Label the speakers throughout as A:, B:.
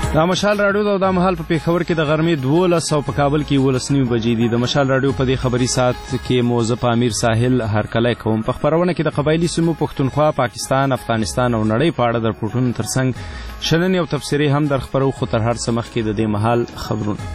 A: دا مشال راډیو دا د مهال په پیښور کې د غرمې 12 او په کابل کې 12 بجې دي. د مشال راډیو په دې خبري ساعت کې موضوع په امیر ساحل هرکلی کوم. په خبرونه کې د قبایلی سیمو پښتونخوا، پاکستان، افغانستان او نړۍ په اړه د رپورټونو ترڅنګ شننې او تبصرې هم در خبرو. خو تر هر څه مخکې د دې مهال خبرونه.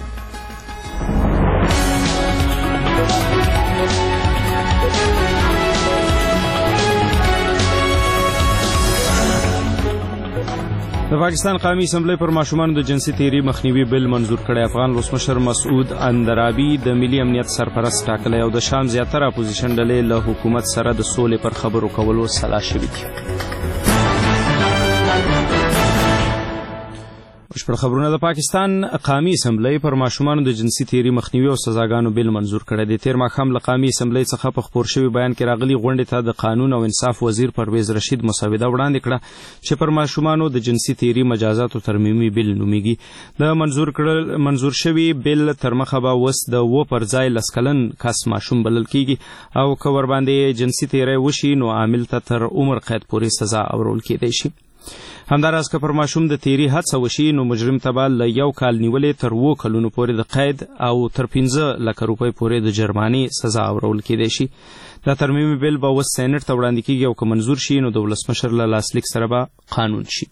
A: د پاکستان قومي اسمبلی پر ماشومانو د جنسي تیری مخنیوي بل منظور کړی. افغان ولسمشر مسعود اندرابي د ملي امنیت سرپرست ټاکلی او د شام زیاتره اپوزیشن ډلې له حکومت سره د سولې پر خبرو کولو سلا شوي دي. بشپړ خبرونه. د پاکستان قومي اسمبلی پر ماشومانو د جنسي تیری مخنیوي او سزاګانو بل منظور کړی دی. تیر ماښام له قومي اسمبلی څخه په خپور شوي بیان کې راغلي غونډې ته د قانون او انصاف وزیر پرویز رشید مسوده وړاندې کړه چې پر ماشومانو د جنسي تیری مجازاتو ترمیمي بل نومیږي. د منظور شوي بل تر مخه به اوس د و پر ځای 10 کلن کس ماشوم بلل کیږي او که ور باندې جنسي تیری وشي نو عامل ته تر عمر قید پورې سزا اورول کیدای شي. همداراز که پر ماشوم د تیری هڅه وشي نو مجرم ته به له 1 کال نیولې تر 2 کلونو پورې د قید او تر 15 لک روپۍ پورې د جرمانې سزا اورول کیدای شي. دا ترمیمي بل به اوس سینټ ته وړاندې کیږي او که منظور شي نو د ولسمشر له لاسلیک سره به قانون شي.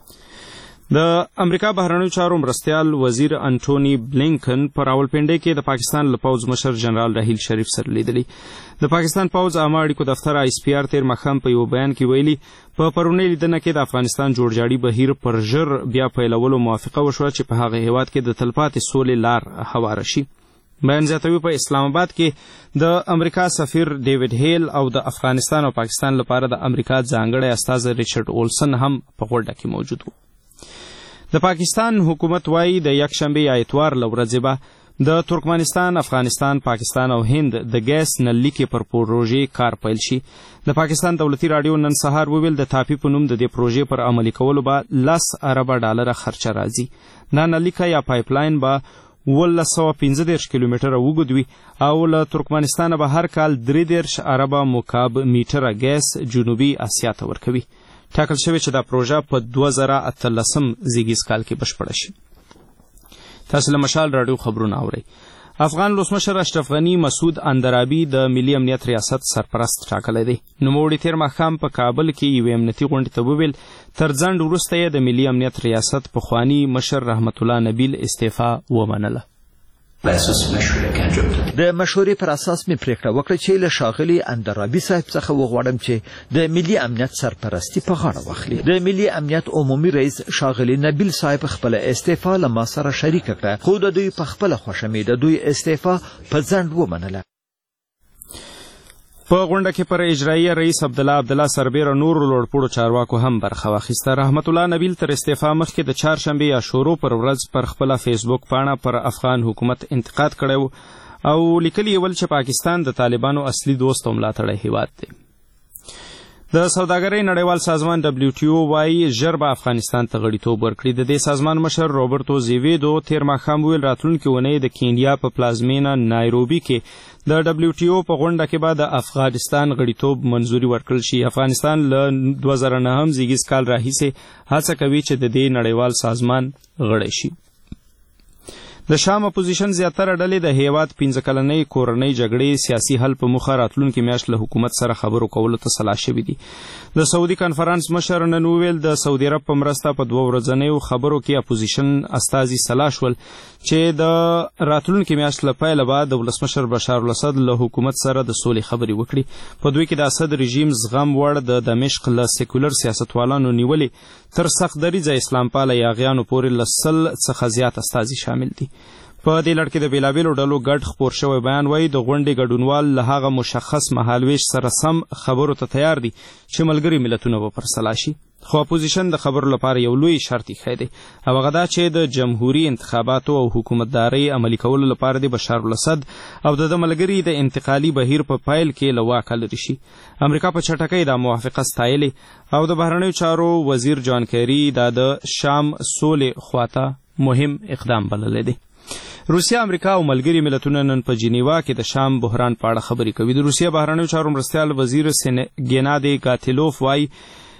A: د امریکا بهرنیو چارو مرستیال وزیر انټونی بلینکن پر راولپنډۍ کې د پاکستان له پوځ مشر جنرال راحیل شریف سره لیدلی. د پاکستان پوځ عامه اړیکو دفتر ISPR تیر ماښام په یو بیان کې ویلي په پرونۍ لیدنه کې د افغانستان جوړجاړي بهیر پر ژر بیا پیلولو موافقه وشوه چې په هغه هیواد کې د تلپاتې سولې لار هواره شي. بیان زیاتوي په اسلام آباد کې د امریکا سفیر ډیوډ هیل او د افغانستان او پاکستان لپاره د امریکا ځانګړی استازی ریچارډ اولسن هم په غونډه کې موجود وو. د پاکستان حکومت وايي د یکشنبه یا اتوار له ورځې به د ترکمنستان، افغانستان، پاکستان او هند د ګیس نللیکې پر پروژې کار پیل شي. د پاکستان دولتي راډیو نن سهار وویل د ټاپي په نوم د دې پروژې پر عملي کولو به 10 ارب ډالر خرچه راځي. دا نلیکه یا پایپ لاین به 1915 کیلومتره وګد وي او له ترکمنستان به هر کال 3 ارب مکعب میټره ګیس جنوبي اسیا ته ورکوي. ټاکل شوی چې دا پروژه په 2018 زیږیز کال کې بشپړه شي. تاسو له مشال راډیو خبرونه اورئ. افغان ولسمشر اشرف غنی مسعود اندرابي د ملي امنیت ریاست سرپرست ټاکلی دی. نوموړي تیر ماښام په کابل کې یوې امنیتي غونډې ته وویل تر ځنډ وروسته یې د ملي امنیت ریاست پخواني مشر رحمت الله نبیل استعفا ومنله.
B: د مشورې پر اساس مې پریکړه وکړه چې له ښاغلي اندرابي صاحب څخه وغواړم چې د ملي امنیت سرپرستی په غاړه واخلي. د ملي امنیت عمومي رئیس ښاغلي نبیل صاحب خپل استعفا له ما سره شریک کړه خو د دوی په خپل خوښه مې د دوی استعفا په ځنډ ومنله.
A: په غونډه کې پر اجرایي رئیس عبدالله سربیر نور لوړپوړو چارواکو هم برخه واخیسته. رحمت الله نبیل تر استعفا مخکې د چهارشنبې یا شورو پر ورځ پر خپله فیسبوک پاڼه پر افغان حکومت انتقاد کړی او لیکلي یې ول چې پاکستان د طالبانو اصلي دوست او ملاتړی هیواد دی. د سوداګرۍ نړیوال سازمان WTO وايي ژر به افغانستان ته غړیتوب ورکړي. د دې سازمان مشر روبرتو زیویدو تیر ماښام ویل راتلونکې اونۍ د کینیا په پلازمینه نایروبي کې د WTO په غونډه کې به د افغانستان غړیتوب منظوري ورکړل شي. افغانستان له 2009 زیږیز کال راهیسې هڅه کوي چې د دې نړیوال سازمان غړی شي. د شام اپوزیشن زیاتره ډلې د هیواد 15 کلنۍ کورنۍ جګړې سیاسي حل په موخه راتلونکي میاشت له حکومت سره خبرو کولو ته سلا شوي دي. د سعودي کنفرانس مشر نن وویل د سعودي عرب په مرسته په 2 ورځنیو خبرو کې اپوزیشن استازي سلا شول چې د راتلونکي میاشت له پیله به د ولسمشر بشار الاسد له حکومت سره د سولې خبرې وکړي. په دوی کې د اسد رژیم زغم وړ د دمشق له سیکولر سیاستوالانو نیولې تر سخت دریځه اسلام پاله یاغیانو پورې له 100 څخه زیات استازي شامل دي. په دې لړ کې د بیلابیلو ډلو ګډ خپور شوی بیان وایي د غونډې ګډونوال له هغه مشخص مهالویش سره سم خبرو ته تیار دي چې ملګري ملتونه به پر سلا شي. خو اپوزیشن د خبرو لپاره یو لوی شرط ایښی دی او هغه دا چې د جمهوري انتخاباتو او حکومتدارۍ عملي کولو لپاره د بشار الاسد او د ملګري د انتقالي بهیر په پایل کې له واکه لرې شي. امریکا په چټکۍ دا موافقه ستایلې او د بهرنیو چارو وزیر جان کیری دا د شام سولې خواته مهم اقدام بللی دی. روسیا، امریکا او ملګري ملتونه نن په جنیوا کې د شام بحران په اړه خبرې کوي. د روسیا بهرنیو چارو مرستیال وزیر گنادي ګاتیلوف وايي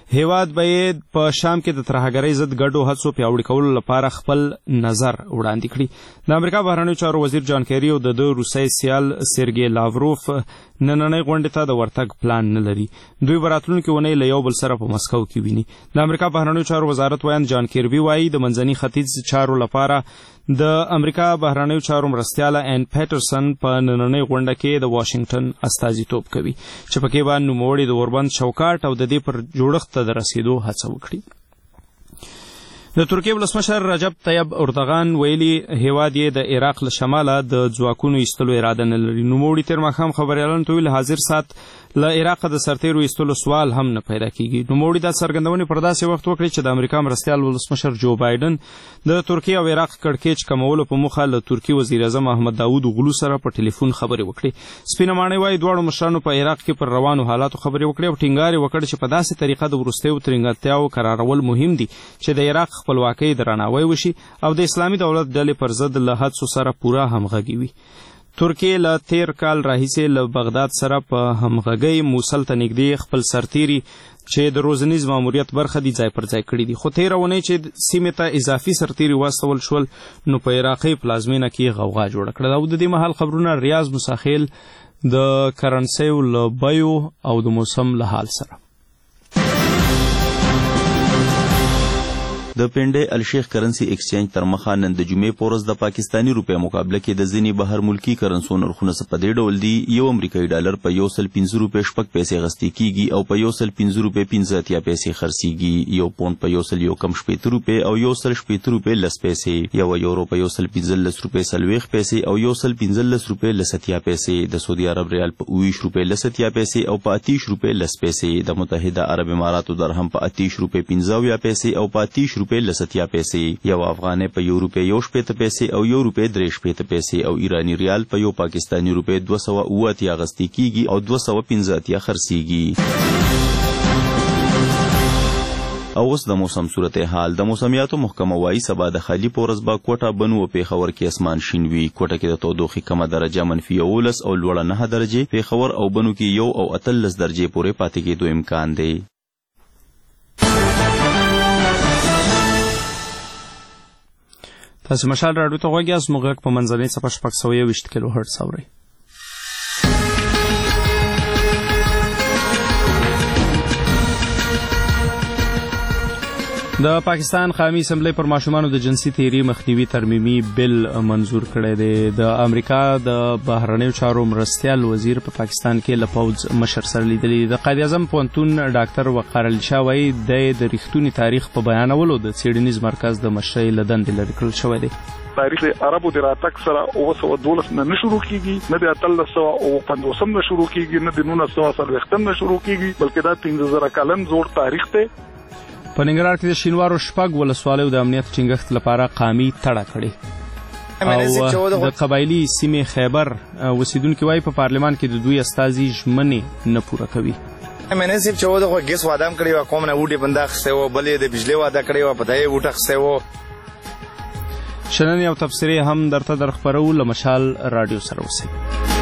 A: هیواد به په شام کې د ترهګرۍ ضد ګډو هڅو پیاوړي کولو لپاره خپل نظر وړاندې کړي. د امریکا بهرنیو چارو وزیر جان کیری او د روسي سیال سرګي لاوروف نننۍ غونډې ته د ورتګ پلان نه لري. دوی به راتلونکې اونۍ له یو بل سره په مسکو کې ویني. د امریکا بهرنیو چارو وزارت وایي جان کیربي وایي د منځني ختیځ چارو لپاره د امریکا بهرنیو چارو مرستیاله ان پیټرسن په نننۍ غونډه کې د واشنگټن استازیتوب کوي چې پکې به نوموړي د اوربند چوکاټ او د دې پر جوړښت ته د رسیدو هڅه وکړي. د ترکیې ولسمشر رجب طیب اردوغان ویلي هیواد یې د عراق له شماله د ځواکونو ایستلو اراده نه لري. نوموړي تېر ماښام خبریالانو ته ویل حاضر ساعت له عراق د سرتیرو ایستلو سوال هم نه پیدا کیږي. نوموړي دا څرګندونې پر داسې وخت وکړې چې د امریکا مرستیال ولسمشر جو بایدن د ترکیې او عراق کړکېچ کمولو په موخه له ترکیې وزیر اعظم احمد داود اوغلو سره په ټلیفون خبرې وکړې. سپینه ماڼۍ وایي دواړو مشرانو په عراق کې پر روانو حالاتو خبرې وکړې او ټینګار یې وکړ چې په داسې طریقه د وروستیو ترنګاتیاو قرارول مهم دي چې د عراق خپلواکۍ درناوی وشي او د اسلامي دولت ډلې پر ضد له هڅو سره پوره همغږي وي. ترکیې له تیر کال راهیسې له بغداد سره په همغږۍ موصل ته نږدې خپل سرتیري چې د روزنیز ماموریت برخه دي ځای پر ځای کړي دي. خو تېره اونۍ چې سیمې ته اضافي سرتیري واستول شول نو په عراقي پلازمینه کې غوغا جوړه کړه. او د دې مهال خبرونه ریاض مساخیل د کرنسیو له بیو او د موسم له حال سره.
C: د پنډې الشیخ کرنسی ایکسچینج تر مخه نن د جمعې په ورځ د پاکستاني روپۍ مقابله کې د ځینې بهر ملکي کرنسو نرخونه څه په دې ډول دي: یو امریکایي ډالر په 105 روپۍ 6 پیسې اخیستل کیږي او په 105 روپۍ 15 پیسې خرڅیږي. یو پونډ په 117 روپۍ او 117 روپۍ 10 پیسې. یو یورو په 115 روپۍ 40 پیسې او 115 روپۍ 10 پیسې. د سعودي عرب ریال په 20 روپۍ 10 پیسې او په 30 روپۍ 10 پیسې. د متحده عرب اماراتو درهم په 30 روپۍ 15 پیسې او په 30 روپۍ 10 پیسې. یو افغانۍ په 1 روپۍ 1 پیسې او 1 روپۍ 3 پیسې او ایرانی ریال په یو پاکستانی روپۍ 208 اخیستل کیږي او 215 خرڅیږي. او اوس د موسم صورتحال. د موسمیاتو محکمه وایي سبا د خالي په ورځ به کوټه بنو او پیښور کې اسمان شین وي. کوټه کې د تودوخې کمه درجه -11 او لوړه 9 درجې. پیښور او بنو کې 1 او 13 درجې پورې پاتې کېدو امکان دی.
A: تاسو مشال راډیو ته غوږ یاست. موږ غږ په منځنۍ څپه 620 کیلو هرتز اورئ. د پاکستان قومي اسمبلی پر ماشومانو د جنسي تیری مخنیوي ترمیمي بل منظور کړی دی. د امریکا د بهرنیو چارو مرستیال وزیر په پاکستان کې له پوځ مشر سره لیدلی. د قائد اعظم پوهنتون ډاکټر وقار علي شاه وایي د ریښتوني تاریخ په بیانولو د څېړنیز مرکز د مشرۍ له دندې لرې کړل شوی دی.
D: تاریخ عربو د راتګ سره 912 نه شروع کیږي، نه د 1350 نه شروع کیږي، نه د 1940 نه شروع کیږي، بلکې دا 13000 کلن زوړ تاریخ دی.
A: په ننګرهار کې د شینوارو شپږ ولسوالیو د امنیت ټینګښت لپاره قامي تړه کړې او د قبایلي سیمې خیبر اوسیدونکي وایي په پارلمان کې د دوی استازي ژمنې نه پوره کوي.
E: مینه صرف 14 خو ګیس واده کړی و، قوم نه وټي بندا خسته و، بلې د بجلی واده کړی و، پته یې وټه خسته و.
A: شنن یو تفسیری هم درته در خبرو له مشال رادیو سره اوسئ.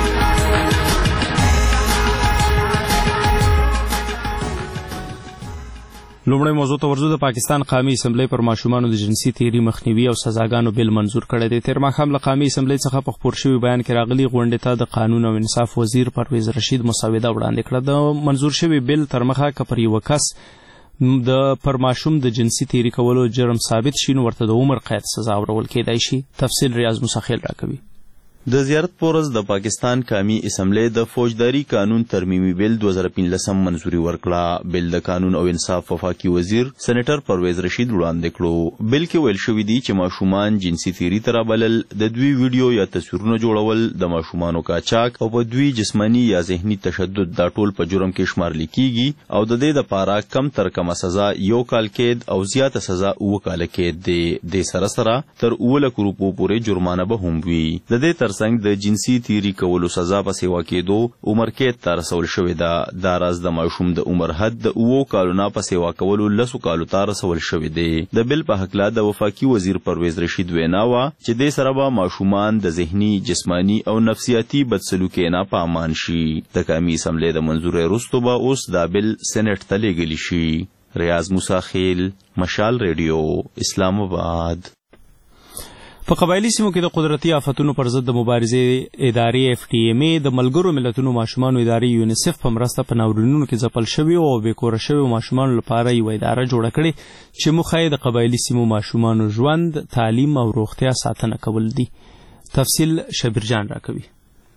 A: لومړی موضوع ته ورځو. د پاکستان قومي اسمبلی پر ماشومانو د جنسي تیری مخنیوي او سزاګانو بل منظور کړی دی. تېر ماښام له قومي اسمبلی څخه په خپور شوي بیان کې راغلي غونډې ته د قانون او انصاف وزیر پرویز رشید مسوده وړاندې کړه. د منظور شوي بل تر مخه که پر یوه کس د پر ماشوم د جنسي تیری کولو جرم ثابت شي نو ورته د عمر قید سزا ورکول کېدای شي. تفصیل ریاض مساخیل راکوي.
C: د زیارت پورز د پاکستان قومي اسمبلی د فوجداري قانون ترمیمي بل 2015 منظوري ورکړه. بل د قانون او انصاف وفاقي وزیر سېنیټر پرویز رشید وړاندې کړو. بل کې ویل شوی دی چې ماشومان جنسي تیری ته رابلل، د دوی ویډیو یا تصویرونه جوړول، د ماشومانو قاچاق او په دوی جسمانی یا ذهني تشدد دا ټول په جرم کې شمارل کیږي او د دې لپاره کم تر کمه سزا 1 کال قید او زیاته سزا 2 کال قید دی. د سره تر 2 لک روپو پورې جرمانه به هم وي. د دې ترڅنګ د جنسي تیری کولو سزا په سیوا کېدو عمر قید ته رسول شوی ده. دا راز د ماشوم د عمر حد د 2 کالو نه په سیوا کولو 10 کالو ته رسول شوی دی. د بل په هکله د وفاقي وزیر پرویز رشید وینا وه چې دې سره به ماشومان د ذهني، جسمانی او نفسیاتي بدسلوکۍ نه په امان شي. د قومي اسمبلی د منظورۍ وروسته به اوس دا بل سېنیټ ته لیږلی شي. ریاض موسی خیل، مشال ریډیو، اسلام آباد.
A: په قبایلی سیمو کې د قدرتي آفتونو پر ضد د مبارزې ادارې FTMA د ملګرو ملتونو ماشومانو ادارې یونیسف په مرسته په ناورینونو کې ځپل شوي او بېکوره شوي ماشومانو لپاره یوه اداره جوړه کړې چې موخه یې د قبایلي سیمو ماشومانو ژوند، تعلیم او روغتیا ساتنه کول دي. تفصیل شبیرجان راکوي.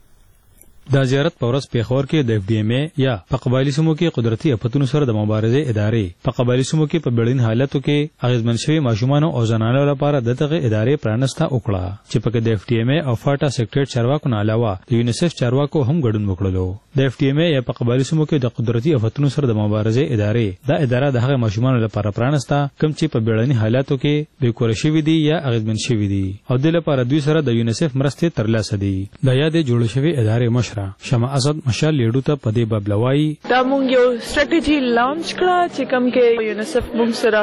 F: دا زیارت په ورځ پیښور کې د FDMA یا په قبایلی سیمو کې قدرتي آفتونو سره د مبارزې ادارې په قبایلی سیمو کې په بیړني حالاتو کې اغیزمن شوي ماشومانو او زنانو لپاره دغه ادارې پرانسته وکړه چې پکې د FDMA او فاټا سیکریټ چارواکو نه علاوه د یونیسف چارواکو هم ګډون وکړلو. د FDMA یا په قبایلی سیمو کې د قدرتي آفتونو سره د مبارزې ادارې دا اداره د هغه ماشومانو لپاره پرانسته کوم چې په بیړني حالاتو کې بېکوره شوي دي یا اغیزمن شوي دي او د لپاره دوی سره د یونیسف مرستې ترلاسه دي. د یادې جوړ شوي ادارې مشره شمع اسد مشال لیډو ته په دې باب لوایي
G: دا مونږ یو سټریټجی لانچ کړه چې کوم کې یونیسف مونږ سره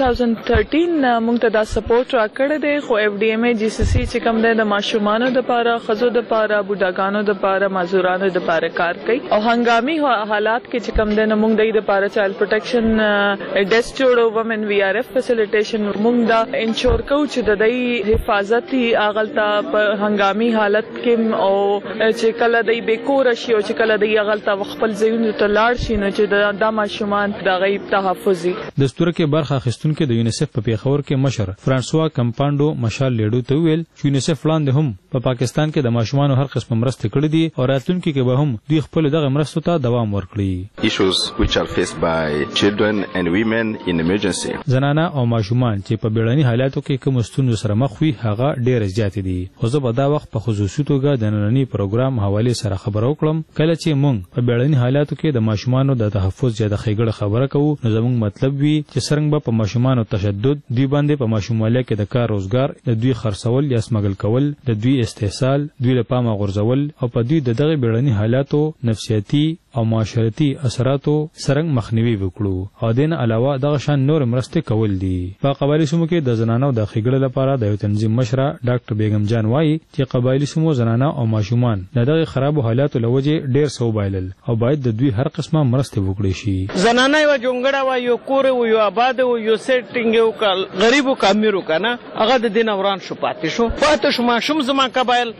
G: 2013 مونږ ته دا سپورټ راکړی دی خو FDMA GCC چې کوم دی د ماشومانو لپاره، خزو لپاره، بوډاګانو لپاره، معذورانو لپاره کار کوي او هنګامي حالات کې چې کوم دی نو مونږ د لپاره چایلډ پروټیکشن ډیسک جوړو، وومن VRF فیسیلیټیشن مونږ دا انشور کوو چې د دې حفاظتي اغلطه په هنګامي حالت کې او چې کله د بیکور شي او چې کله د اغلطه خپل ځایونو ته لاړ شي نو چې د ماشومان د غیب تحفظي.
F: د ستوره کې برخه اخیستونکو د یونیسف په پیښور کې مشر فرانسوا کمپانډو مشال لیډو ته ویل چې یونیسف وړاندې هم په پاکستان کې د ماشومانو هر قسم مرسته کړې دي او راتلونکي کې به هم دوی خپل دغه مرستو ته دوام ورکړي.
H: issues which are faced by children and women in emergency.
F: زنانه او ماشومان چې په بیړني حالاتو کې کوم ستونزو سره مخ وي هغه ډېر زیات دي. خو زه به دا وخت په خصوصي توګه د ننني پروګرام حواله سره خبرو کړم کله چې موږ په بیړني حالاتو کې د ماشومانو د تحفظ یا د ښېګړې خبره کوو نو زموږ مطلب وي چې څرنګه به په ماشومانو تشدد، دوی باندې په ماشومواله کې د کار روزګار، د دوی خرڅول یا سمګل کول، د دوی استحصال، دوی له پامه غورځول او په دوی د دغه بیړني حالاتو نفسیاتي او معاشرتي اثراتو څرنګه مخنیوي وکړو او دین علاوه دغه شان نور مرستې کول دي. په قبایلی سیمو کې د زنانو د ښېګړې لپاره د یو تنظیم مشره ډاکټر بیگم جان وایي چې قبایلی سیمو زنانه او ماشومان د دغه خرابو حالاتو له وجې ډېر څه وبایلل او باید د دوی هر قسمه مرستې وکړي شي.
I: زنانه یو جونګړه و، یو کور و، یو آباد و، یو سیټینګ یو غریب و کامیرو کنه هغه د دین اوران شو پاتې شو ماشوم زما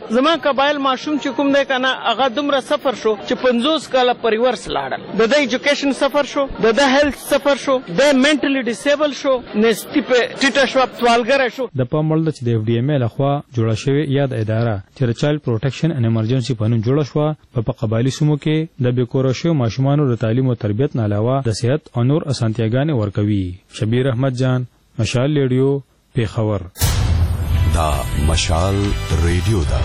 I: قبایل ماشوم چې کوم دی کنه هغه دومره سفر شو چې 50 کاله پریورس لاړل. د ایجوکیشن سفر شو، د هیلث سفر شو، د منټلی ډیسیبل شو، نستی په ټیټه شو، سوالګر شو.
F: د پاموړ د چې د FDMA لخوا جوړه شوې یاد اداره چې د چایلډ پروټیکشن ان ایمرجنسي په نوم جوړه شوه په قبایلی سیمو کې د بیکوره شوو ماشومانو د تعلیم او تربیت نه علاوه د صحت او نور اسانتیاګانې ورکوي. شبیر احمد جان، مشال ریډیو، پیښور.
J: دا مشال ریډیو دا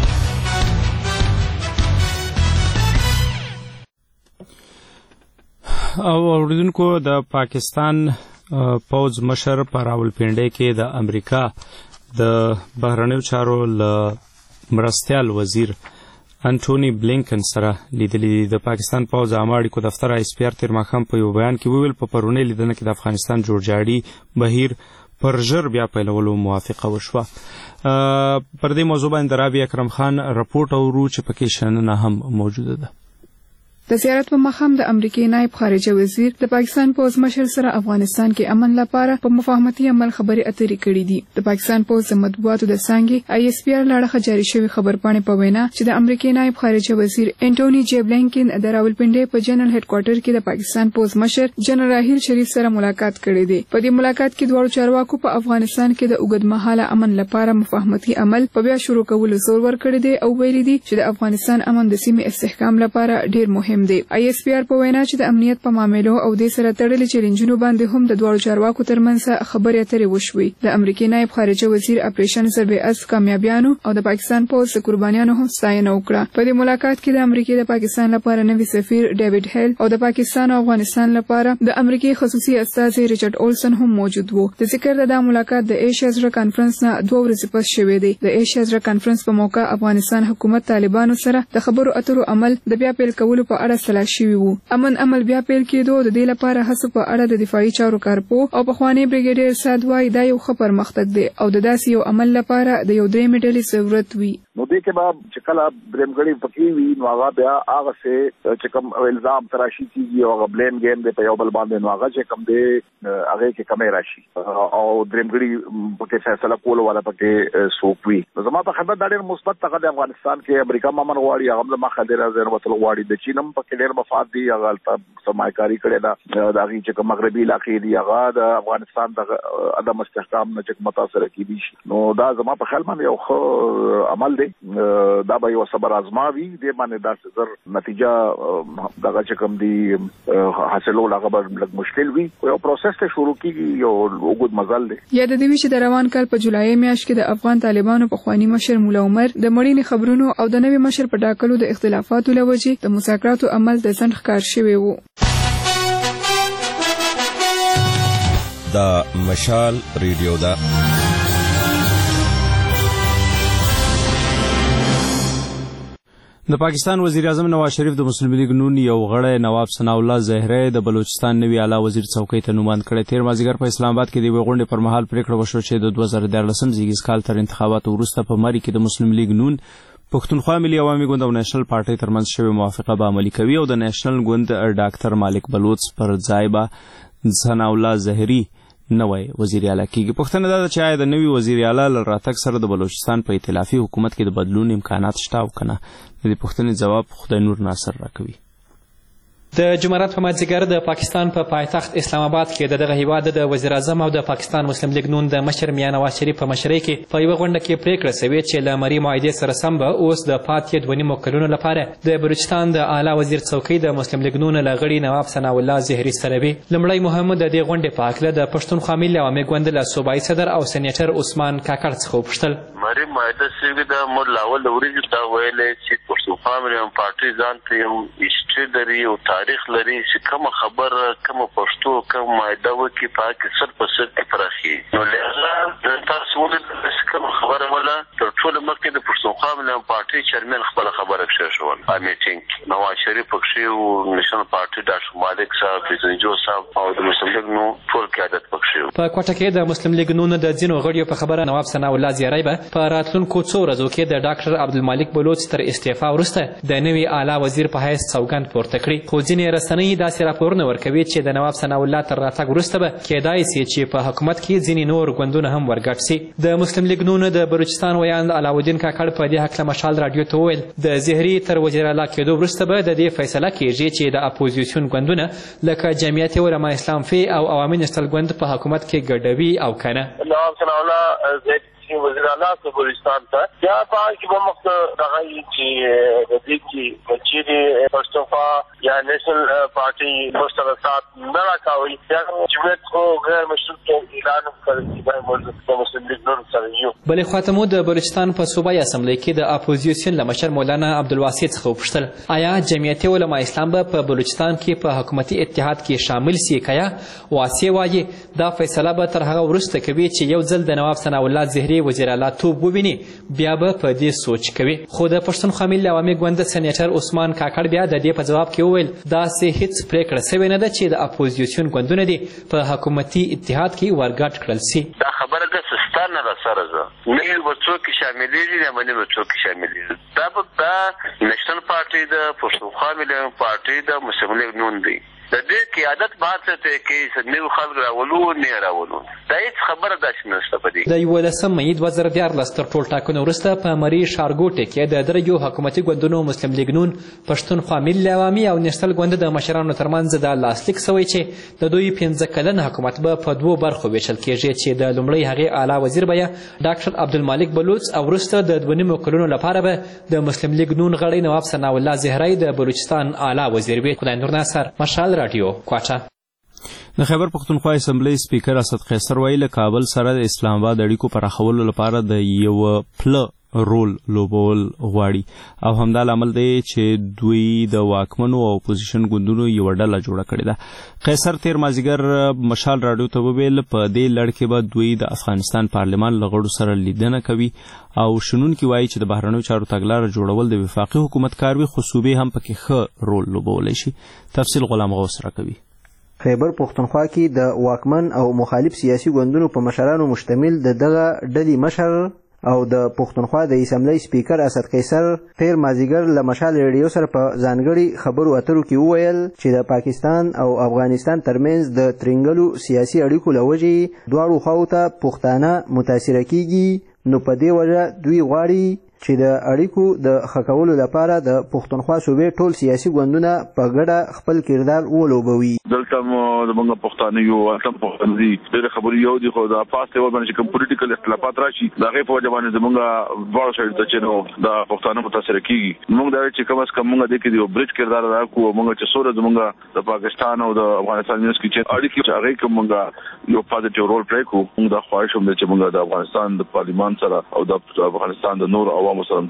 A: او اوریدونکو د پاکستان پوز مشر په راولپنډۍ کې د امریکا د بهرنیو چارو له مرستیال وزیر انټونی بلینکن سره لیدلي. د پاکستان پوز عامه اړیکو دفتر ISPR تیر ماښام په یو بیان کې وویل په پرونۍ لیدنه کې د افغانستان جوړجاړي بهیر پر ژر بیا پیلولو موافقه وشوه. پر دې موضوع باندې رابعه اکرم خان رپورټ اورو چې پکې شننه هم موجوده ده.
K: د زیارت په مخام د امریکای نائب خارجه وزیر د پاکستان پوز مشر سره افغانستان کې امن لپاره په مفاهمتي عمل خبرې اترې کړې دي. د پاکستان پوز د مطبوعاتو د څانګې ISPR لاړه جاری شوی خبرپاڼې په وینا چې د امریکای نائب خارجه وزیر انټونی جی بلینکن د راولپنډۍ په جنرال هډ کوارټر کې د پاکستان پوز مشر جنرال راهیل شریف سره ملاقات کړې ده. په دې ملاقات کې دواړو چارواکو په افغانستان کې د اوږدمهاله امن لپاره مفاهمتي عمل په بیا شروع کولو زور ورکړی دی او ویلي دي چې د افغانستان امن د سیمې استحکام لپاره ډیر مهم دی. ISPR په وینا چې د امنیت په معاملو او د سره تړلې چیلنجونو باندې هم د دواړو چارواکو ترمنځ خبرې اترې وشوي. د امریکای نائب خارجه وزیر اپریشن سربیاز کامیابیانو او د پاکستان پوز قربانیانو هم ستاینه وکړه. په دې ملاقات کې د امریکای د پاکستان لپاره نوی سفیر ډیوډ هیل او د پاکستان او افغانستان لپاره د امریکای خصوصي استازی ریچارډ اولسن هم موجود وو. د ذکر د ملاقات د ایشیا زړه کانفرنس نه 2 ورځې پس شوې دی. د ایشیا زړه کانفرنس په موقع افغانستان حکومت طالبانو سره د خبرو اترو عمل د بیا پیل کولو په اړه سلا شوی وو. امن عمل بیا پیل کېدو د دې لپاره هڅو په اړه د دفاعي چارو کارپو او پخوانی بریګیډیر سعد وای دا یو ښه پرمختګ دی او د داسې یو عمل لپاره د یو درېمې ډلې ضرورت وي.
D: نو دې کې به چې کله درېمګړي پکې وي نو هغه بیا هغه څه چې کوم الزام تراشي کیږي او هغه بلیم گیم دی په یو بل باندې نو هغه چې کوم دی هغه کې کمې راشي او درېمګړي پکې فیصله کول ولا پکې سوق وي نو زما په خبر دا ډېر مثبت څنګه د افغانستان کې امریکا مامن غواړي هغه د مخه ډېر زر وتل غواړي د چینم پکې ډېر مفاد دی هغه سرمایه‌کاري کړي دا د هغه چې کوم مغربي علاقې دی هغه د افغانستان د عدم استحکام نه چې متاثر کیږي نو دا زما په خیال باندې یو ښه عمل دی دا به یو صبر آزماوي دی باندې دا زر نتیجه دغه چې کوم دی حاصلول هغه به لږ مشکل وي یو پروسس ته شروع کیږي یو وګد مزل دی
K: یا د دې چې د روان کال په جولای میاشت کې د افغان طالبانو په خواني مشر مولا عمر د مړینې خبرونو او د نوي مشر په ټاکلو د اختلافاتو لوجې د مذاکراتو عمل د ځنډ ښکار شوی و
J: دا مشال ریډیو دا
A: د پاکستان وزیر اعظم نواز شریف د مسلم لیگ نون یو غړی نواب ثناء الله زهره د بلوچستان نوي اعلی وزیر څوکۍ ته نوماند کړی تیر مازیګر په اسلام آباد کې د یوې غونډې پر مهال پریکړه وشوه چې د 2014 زیږیز کال تر انتخاباتو وروسته په مری کې د مسلم لیگ نون پښتونخوا ملي عوامي ګوند او نېشنل پارټي ترمنځ شوې موافقه به عملي کوي او د نېشنل ګوند ډاکټر مالک بلوچ پر ځای به ثناء الله زهري نوی وزیر اعلی کیږي پوښتنه دا ده چې آیا د نوي وزیر اعلی له راتګ سره د بلوچستان په ائتلافي حکومت کې د بدلون امکانات شته او کنه د دې پوښتنې جواب خدای نور ناصر راکوي
L: د جمعرات په مازدیګر د پاکستان په پایتخت اسلام آباد کې دغه هیواد د وزیر اعظم او د پاکستان مسلم لیگ نون د مشر میاں نواز شریف په مشرۍ کې په یوه غونډه کې پریکړه شوې چې له مري معاهدې سره سم به اوس د پاتې 2.5 کلونو لپاره د بلوچستان د اعلی وزیر څوکۍ د مسلم لیگ نون له غړي نواب ثناء الله زهري سره وي لومړی مهم د دې غونډې په هکله د پښتونخوا ملي عوامي ګوند له صوبایي صدر او سېنیټر عثمان کاکړ څخه وپوښتل
M: مري معاهده شوې ده موږ له اول ورځې دا ویلې چې پښتونخوا ملي عوامي پارټي ځان ته یو هسټري لري او تاریخ لري کوم خبر کوم پښتو کوم معاهده وکي پاکي سر په سر کې پراخي نو لهدا تاسو ولې کوم خبره ولا تر ټولو مخکې د پښتونخوا ملي پارټي چیرمن خپل خبره کړې شو میټینګ نواز شریف پکښې او نېشنل پارټي ډاکټر مالک صاحب فیزنجو صاحب او د مسلم لیگ نو ټول قیادت پکښې
L: په کوټه کې د مسلم لیگ نون د ځینو غړیو په خبره نواب ثناء الله زهري به په راتلونکو څو ورځو کې د ډاکټر عبدالمالک بلوچ تر استعفا وروسته د نوي اعلی وزیر په حیث سوګند پورته کړي خو ځینې رسنۍ داسې راپورونه ورکوي چې د نواب ثناء الله تر راتګ وروسته به کېدای سي چې په حکومت کې ځینې نور ګوندونه هم ورګډ سي د مسلم لیگ نون د بلوچستان ویاند علاودین کاکړ په دې هکله مشال راډیو ته وویل د زهري تر وزیر اعلی کېدو وروسته به د دې فیصله کېږي چې د اپوزیسیون ګوندونه لکه جمعیت علما اسلام فی او عوامي نېشنل ګوند په حکومت کې ګډوي او کنه
M: نواب ثناء الله وزیر اعلی د بلوچستان ته یا په کې به مخ دغه چې د دې کې چې پښتونخوا یا نېشنل پارټي مشترکات نه راکاوي یا جمعیت خو غیر مشروط اعلان کړی دی د مسلم لیگ نون سره یو
L: بلې خواته مو د بلوچستان په صوبایي اسمبلی کې د اپوزیسیون له مشر مولانا عبدالواسع څخه وپوښتل آیا جمعیت علما اسلام به په بلوچستان کې په حکومتي اتحاد کې شامل سي که یا واسع وایي دا فیصله به تر هغه وروسته کوي چې یو ځل د نواب ثناء الله زهري وزیر اعلی توب وویني بیا به په دې سوچ کوي خو د پښتونخوا ملي عوامي ګوند سېنیټر عثمان کاکړ بیا د دې په جواب کې وویل داسې هیڅ پریکړه شوې نه ده چې د اپوزیسیون ګوندونه دي په حکومتي اتحاد کې ورګډ کړل سي
M: دا خبره ده سستان نه سره ده نه به څوک شاملېږي نه به څوک شاملېږي دا به نېشنل پارټي د پښتونخوا ملي عوامي پارټي د مسلم لیگ نون دی د دې قیادت بحث ته کې نو خلک راولو نه راولو دا هیڅ خبره داسې نشته پدې
L: د 11 مې 2014 تر ټول ټاکنو وروسته په مری شارګوټه کې د درجو حکومتي ګوندونو مسلم لیگ نون پښتونخوا ملي عوامي او نېشنل ګوند د مشرانو ترمنځ د لاسلیک شوی چې د دوی 15 کلن حکومت به په دوه برخو ویشل کېږي چې د لومړی هغې اعلی وزیر به ډاکټر عبدالمالک بلوچ او وروسته د 2.5 کلونو لپاره به د مسلم لیگ نون غړی نواب ثناء الله زهري د بلوچستان اعلی وزیر وي خدای نور ناصر مشال راډیو کوټه
A: د خیبر پښتونخوا اسمبلی سپیکر اسد قیصر وایي له کابل سره د اسلام آباد اړیکو پراخولو لپاره د یو پله رول لوبول غواړي او همدا لامل دی چې دوی د واکمنو او اپوزیشن ګوندونو یو ډله جوړه کړې ده قیصر تیر مازیګر مشال راډیو ته وویل په دې لړ کې به دوی د افغانستان پارلمان له غړو سره لیدنه کوي او شنونکي وایي چې د بهرنیو چارو تګلاره جوړول د وفاقي حکومت کار وي خو صوبې هم پکې ښه رول لوبولی شي تفصیل غلام غوث راکوي
N: خیبر پښتونخوا کې د واکمن او مخالف سیاسي ګوندونو په مشرانو مشتمل دغه ډلې مشر او د پښتونخوا د اسمبلی سپیکر اسد قیصر تیر مازیګر له مشال ریډیو سره په ځانګړي خبرو اترو کې وویل چې د پاکستان او افغانستان ترمنځ د ترنګلو سیاسي اړیکو له وجې دواړو خواو ته پښتانه متاثره کیږي، نو په دې وجه دوی غواړي چې د اړیکو د ښه کولو لپاره د پښتونخوا صوبې ټول سیاسي ګوندونه په ګډه خپل کردار ولوبوي.
D: دلته زموږ پښتانه یو اتم پښتون دي د خبرې یو دي خو د پاسته ور باندې کوم پولیټیکل اختلافات راشي دا غي په وجه باندې زموږ ډول شاید چې نو د پښتانه متاثر کیږي. موږ دا چې کوم اس کوم موږ د کې یو بریج کردار ادا کوو، موږ چې سوره زموږ د پاکستان او د افغانستان منځ کې چې اړیکې چې هغه کوم موږ یو پازیټیو رول پلی کوو. موږ د خواهش هم چې موږ د افغانستان د پارلیمان سره او د افغانستان د نور عوامو سره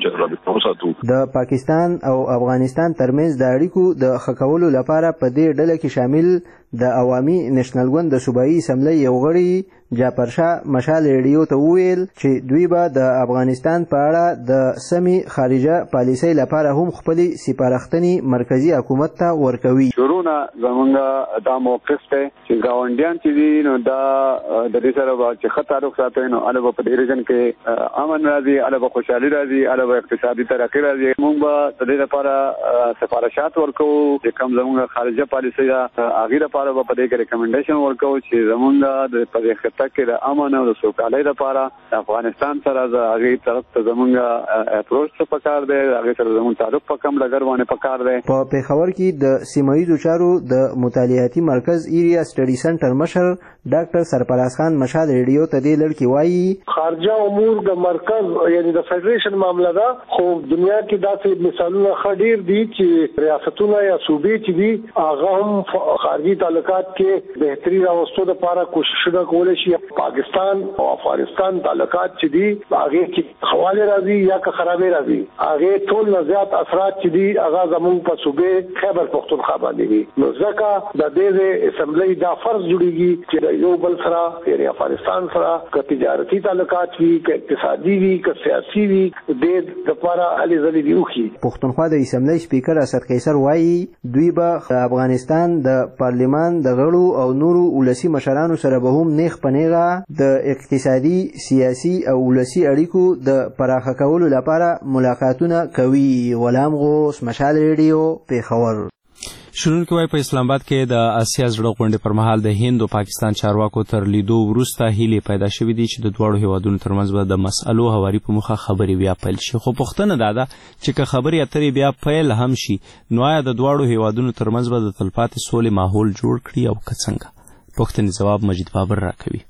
N: د پاکستان او افغانستان ترمنځ د اړیکو د ښه کولو لپاره په دې ډله کې شامل د عوامي نېشنل ګوند د صوبایي اسمبلی یو غړي جعفرشاه مشال ریډیو ته وویل چې دوی به د افغانستان په اړه د سمې خارجه پالیسۍ لپاره هم خپلې سپارښتنې مرکزي حکومت ته ورکوي.
O: شروعنا زمونږ دا موقف دی چې ګاونډیان چې دي نو دا د دې سره به چې ښه تعلق ساتي نو هلته به په دې ریجن کې امن راځي، هلته به خوشحالي راځي، هلته به اقتصادي ترقي راځي. موږ به د دې لپاره سفارشات ورکوو چې کوم زمونږ خارجه پالیسۍ ده هغې لپاره به په دې کې ریکمنډیشن ورکوو چې زمونږ د په دې خطه کې د امن او د سوکالۍ لپاره افغانستان سره د هغې طرف ته زمونږ اپروچ څه پکار دی، هغې سره زمونږ تعلق په کم ډګر باندې پکار دی.
N: په پېښور کې د سیمه ییزو چارو د مطالعاتي مرکز ایریا سټډي سنټر مشر ډاکټر سرفراز خان مشال ریډیو ته دې لړ کې وایي
P: خارجه امور د مرکز یعنی د فدریشن معامله ده، خو دنیا کې داسې مثالونه ښه ډېر دي چې ریاستونه یا صوبې چې دي هغه هم خارجي تعلقات کې بهتري راوستو لپاره کوششونه کولی شي. پاکستان او افغانستان تعلقات چې دي هغه کې حواله راځي یا که خرابې راځي، هغه ټول نه زیات اثرات چې دي هغه زموږ په صوبې خیبر پختونخوا باندې دي. نو ځکه د دې اسمبلی دا فرض جوړیږي چې یو بل سره یعنی افغانستان سره که تجارتي تعلقات وي، که اقتصادي وي، که سیاسي وي، د لپاره هلې ځلې دي وکړي.
N: پښتونخوا د اسمبلی سپیکر اسد قیصر وایي دوی به افغانستان د پارلیمان د غړو او نورو ولسي مشرانو سره به هم نیغ په نیغه د اقتصادي، سیاسي او ولسي اړیکو د پراخه کولو لپاره ملاقاتونه کوي. غلام غوث، مشال ریډیو، پېښور.
A: شنونکو وايي په اسلام آباد کې د اسیا زړه غونډې پر مهال د هند او پاکستان چارواکو تر لیدو وروسته هیلې پیدا شوې دي چې د دواړو هیوادونو ترمنځ به د مسألو هواري په موخه خبرې بیا پیل شي. خو پوښتنه دا ده چې که خبرې اترې بیا پیل هم شي نو آیا د دواړو هیوادونو ترمنځ به د تلپاتې سولې ماحول جوړ کړي او که څنګه؟ پوښتنې جواب مجید بابر راکوي.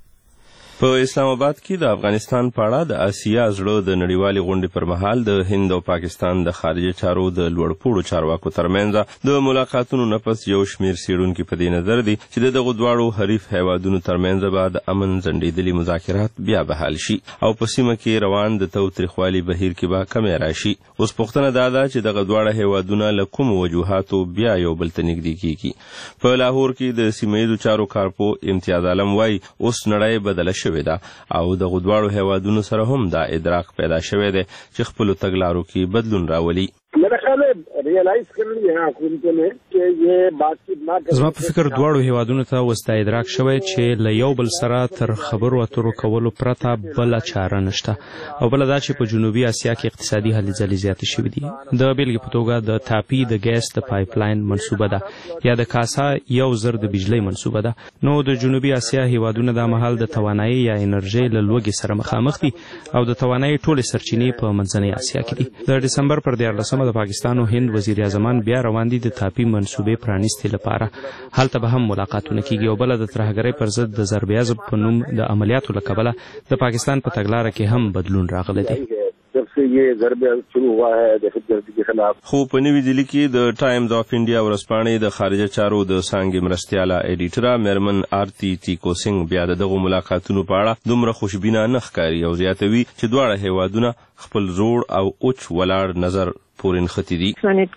J: په اسلام آباد کې د افغانستان په اړه د اسیا زړه د نړیوالې غونډې پر مهال د هند او پاکستان د خارجه چارو د لوړپوړو چارواکو ترمنځ د ملاقاتونو نه پس یو شمېر څېړونکي په دې نظر دي چې دغو دواړو حریف هیوادونو ترمنځ به د امن ځنډېدلي مذاکرات بیا بحال شي او په سیمه کې روان د تاوتریخوالي بهیر کې به کمی راشي. اوس پوښتنه دا ده چې دغه دواړه هیوادونه له کومو وجوهاتو بیا یو بل ته نږدې کیږي. په لاهور کې د سیمه ییزو چارو کارپو امتیاز عالم وایي اوس نړۍ بدله شوې ده او د غدواړو هیوادونو سره هم دا ادراک پیدا شوی دی چې خپلو تګلارو کې بدلون راولي.
P: मेरा ख्याल है रियलाइज कर ली है हुکومتوں نے कि ये बातचीत ना
A: زما په فکر دواړو هیوادونو ته اوس دا ادراک شوی چې له یو بل سره تر خبرو اترو کولو پرته بله چاره نشته او بله دا چې په جنوبي اسیا کې اقتصادي هلې ځلې زیاتې شوي دي. د بیلګې په توګه د تاپي د ګیس د پایپ لاین منصوبه ده یا د کاسا 1000 د بجلی منصوبه ده. نو د جنوبي اسیا هیوادونه دا مهال د توانایي یا انرژي له لوږې سره مخامخ دي او د توانایي ټولې سرچینې په منځنۍ اسیا کې دي. د ډسمبر پر 14 د پاکستان او هند وزیر اعظمان بیا روان دي د تاپي منصوبې پرانیستې لپاره. هلته به هم ملاقاتونه کیږي او بله د ترهګرۍ پر ضد د ضرب عضب په نوم د عملیاتو له کبله د پاکستان په تګلاره کې هم بدلون راغلی دی.
P: जब से ये ضرب शुरू हुआ है दहशतगर्दी के खिलाफ.
J: خو په نوي دلی کې د ټایمز اف انډیا ورځپاڼې د خارجه چارو د څانګې مرستیاله ایډیټره میرمن آرتی ټیکو سنگ بیا دغه ملاقاتونو په اړه دومره خوشبینه نه ښکاري او زیاتوي چې دواړه هیوادونه خپل زوړ او اوچ ولاړ نظر پورین ختی دي.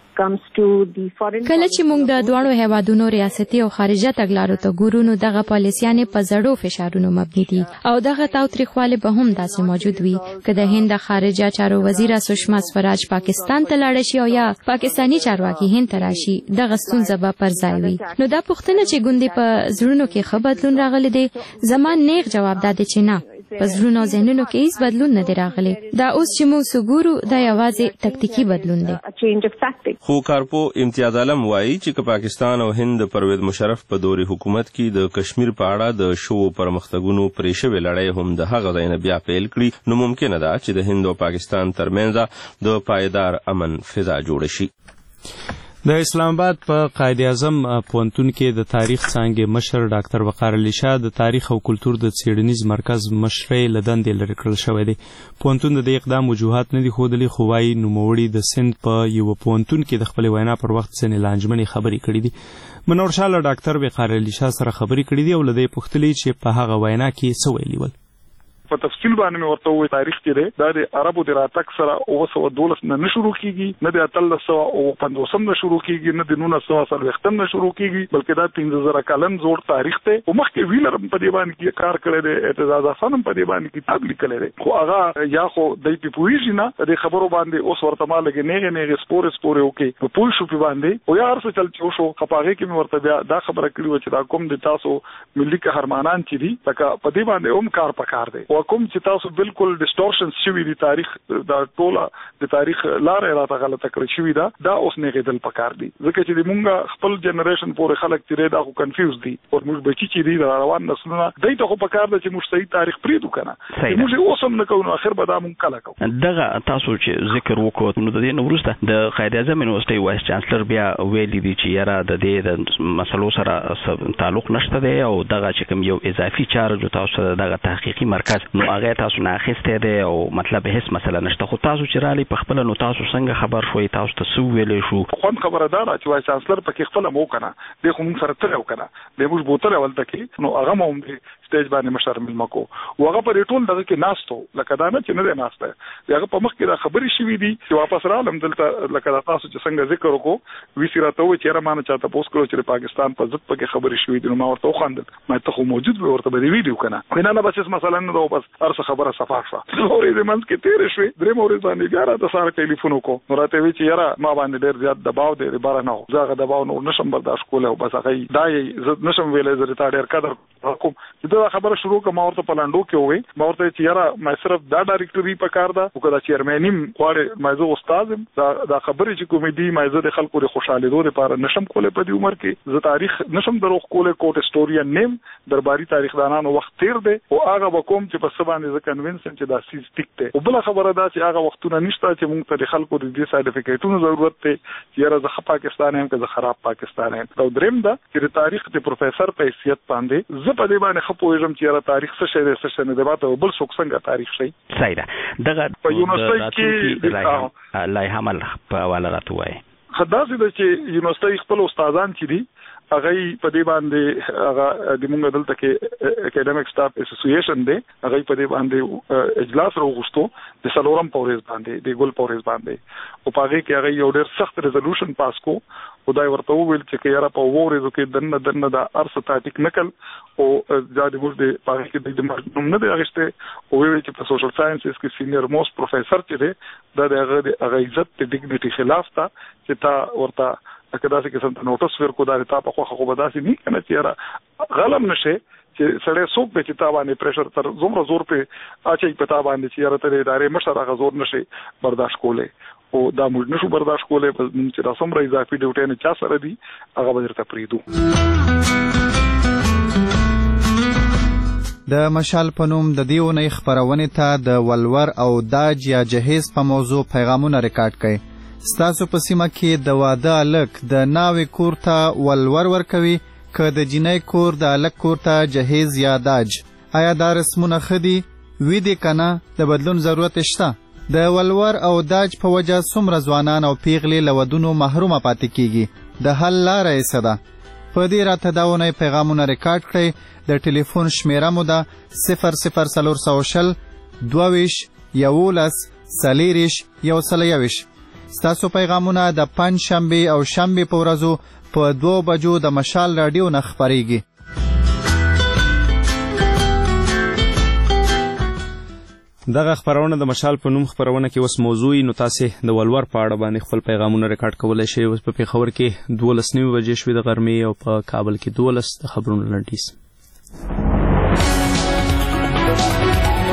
Q: کله چې موږ د دواړو هیوادونو ریاستي او خارجه تګلارو ته ګورو نو دغه پالیسیانې په زړو فشارونو مبني دي او دغه تاوتریخوالی به هم داسې موجود وي که د هند خارجه چارو وزیره سشما سوراج پاکستان ته لاړه شي او یا پاکستانی چارواکي هند ته راشي دغه ستونزه به پر ځای وي. نو دا پوښتنه چې ګوندې په زړونو کې ښه بدلون راغلی دی زما نیغ جواب دا دی چې نه. په زړونو او ذهنونو کې هیڅ بدلون نه دی راغلی. دا اوس چې موږ وګورو دا یوازې تکتیکي بدلون دی.
J: خو کارپو امتیاز عالم وایي چې که پاکستان او هند د پرویز مشرف په دوري حکومت کې د کشمیر په اړه د شوو پرمختګونو پرې شوې لړۍ هم د هغه ځای نه بیا پیل کړي، نو ممکنه ده چې د هند او پاکستان ترمنځ د پایدار امن فضا جوړه شي.
A: د اسلام آباد په قائد اعظم پوهنتون کې د تاریخ څانګې مشر ډاکټر وقار علي شاه د تاریخ او کلتور د څېړنیز مرکز مشرۍ له دندې لرې کړل شوی دی. پوهنتون د دې اقدام وجوهات نه دي ښودلي، خو وایي نوموړي د سند په یوه پوهنتون کې د خپلې وینا پر وخت ځینې لانجمنې خبرې کړې دي. منور شاه له ډاکټر وقار علي شاه سره خبرې کړې دي او له ده یې پوښتلي چې په هغه وینا کې څه ویلي ول.
R: په تفصیل باندې مې ورته وویل تاریخ چې دی دا د عربو د راتګ سره 912 نه شروع کیږي، نه د 1350 نه شروع کیږي، نه د 1940 نه شروع کیږي، بلکې دا 15000 کلن زوړ تاریخ دی. او مخکې ویلر په دې باندې کې کار کړی دی، اعتزاز حسن په دې باندې کتاب لیکلی دی، خو هغه یا خو دای په پوهیږي نه د خبرو باندې اوس ورته ما لګې نه سپورې وکي په پوه شو په باندې او یا هر څه چل چې شو خپاغه کې مې ورته بیا دا خبره کړې و چې دا کوم د تاسو ملي قهرمانان چې دي لکه په دې باندې هم کار پکار دی او کوم چې تاسو بالکل ډیسټورشنز شوي دي تاریخ دا ټوله د تاریخ لارې راته غلطه کړې شوې دا اوس نه غېدل پکار دي، ځکه چې د مونږ خپل جنریشن پورې خلک چې دا خو کنفیوز دي او موږ بچی چې دي د روان نسلونه دای ته خو پکار ده چې موږ صحیح تاریخ پریدو کنه، موږ اوس هم نه کوو، اخر به دا مونږ کله کوو.
S: دغه تاسو چې ذکر وکړو نو د دې وروسته د قائد اعظم یونیورسيټي وایس چانسلر بیا ویلي دي چې یاره د دې د مسلو سره تعلق نشته دی او دغه چې کوم یو اضافي چارج تاسو دغه تحقیقي مرکز نو هغه تاسو نه اخیسته دی او مطلب هیڅ مسله نشته، خو تاسو چې رالی په خپل نو تاسو څنګه خبر شوي، تاسو ته څه ویلې شو؟
R: خو خبردار چې وایس چانسلر پکې خپل مو کنه د خو موږ سره تل وکنه د موږ بوتل ولته کې نو هغه مو د سټیج باندې مشر ملمکو او هغه په ټول دغه کې ناستو لکه دا نه چې نه ناسته هغه په مخ کې دا خبرې شوې دي چې واپس رالم دلته لکه تاسو چې څنګه ذکر وکړو وی سیراته و چې را مانه چاته پوسټ کړو چې پاکستان په ضد پکې خبرې شوې دي نو ما ورته خواندل ما ته خو موجود و ورته به ویډیو کنه نه بس مثلا نو بس ارڅ خبره صفاف شو اورې د منځ کې تیر شوې درې مورې باندې بیا راته سره ټلیفون وکړو نو راته وی چې یاره ما باندې ډېر زیات دباو دی بار نه زغه دباو نو نشم برداشت کوله او بس هغه دا یې نشم ویلې زه ته ډېر قدر کوم چې دا خبره شروع کوم ورته پلاندو کې وې ما ورته چې یاره ما صرف دا ډایرکټوري پکار ده او کدا چیرمنیم غواړي ما زه استاد دا خبرې چې کومېدي ما زه د خلکو د خوشاله دوه لپاره نشم کوله په دې عمر کې زه تاریخ نشم دروغ کوله کوټ هیستورین نیم درباري تاریخ دانانو وخت تیر دی او هغه وکوم چې په سبا نه زه کنوینس چې دا سیس ټیک ته او بل خبره دا چې هغه وختونه نشته چې موږ ته د خلکو د دې سرټیفیکیټونو ضرورت دی چې یاره زه پاکستان یم که زه خراب پاکستان یم او دریم دا چې د تاریخ د پروفیسور په حیثیت باندې زه په دې باندې خپوېږم چې یاره تاریخ څه شی دی څه شی نه دی ماته بل څوک څنګه تاریخ شي
S: صحیح ده دغه
R: په یونیورسيټي کې
S: لایحه عمل په حواله راته وایي
R: خداسې ده چې یونیورسيټي خپل استادان چې دي هغه په دې باندې هغه د موږ دلته کې اکیډمیک سټاف اسوسییشن دی هغه په دې باندې اجلاس راوغوښتو د سلورم پورز باندې د ګل پورز باندې او په هغه کې هغه یو ډېر سخت ریزولوشن پاس کو او دا ورته وویل چې یاره په وورې کې دنه د ارث تاټیک نکل او دا د موږ د په هغه کې د مرګ نه دی اغشته او ویل چې په سوشل ساينسز کې سینیئر موست پروفیسور چې دی دا د هغه عزت د ډیګنیټي خلاف تا چې تا ورته کدا چې څنګه نوټس ورکو دا تا په خو به داسې نه کنه چې یاره غلم نشه چې سړی څوک به چې تا باندې پریشر تر زمره زور په اچي پتا باندې چې یاره ته ادارې مشر هغه زور نشي برداشت کوله او دا موږ نشو برداشت کوله چې دا څومره اضافي ډیوټي نه چا سره دي هغه به درته پریدو.
T: د مشال په نوم د دیونې خبرونه ته د ولور او داج یا جهیز په موضوع پیغامونه ریکارډ کړي. ستاسو په سیمه کې د واده الک د ناوې کور ته ولور ورکوي که د جنۍ کور د الک کور ته جهیز یا داج؟ آیا دا رسمونه ښه دي وي دي که نه؟ د بدلون ضرورت شته؟ د ولور او داج په وجه څومره ځوانان او پیغلې له ودونو محرومه پاتې کیږي؟ د حل لاره یې څه ده؟ په دې راته دا ونې پیغامونه ریکارډ کړئ. د ټلیفون شمیره مو ده 00420 22 11 40 21. ستاسو پیغامونه د پنځ شنبه او شنبه په ورځو په 2 بجو د مشال رادیو نه خبريږي.
A: دغه خبرونه د مشال په نوم خبرونه کې اوس موضوعي نو تاسو د ولور په اړه باندې خپل پیغامونه ریکارډ کولای شئ. اوس په پیښور کې 12 بجې شوې د غرمې او په کابل کې 12 د خبرونو لنډیز.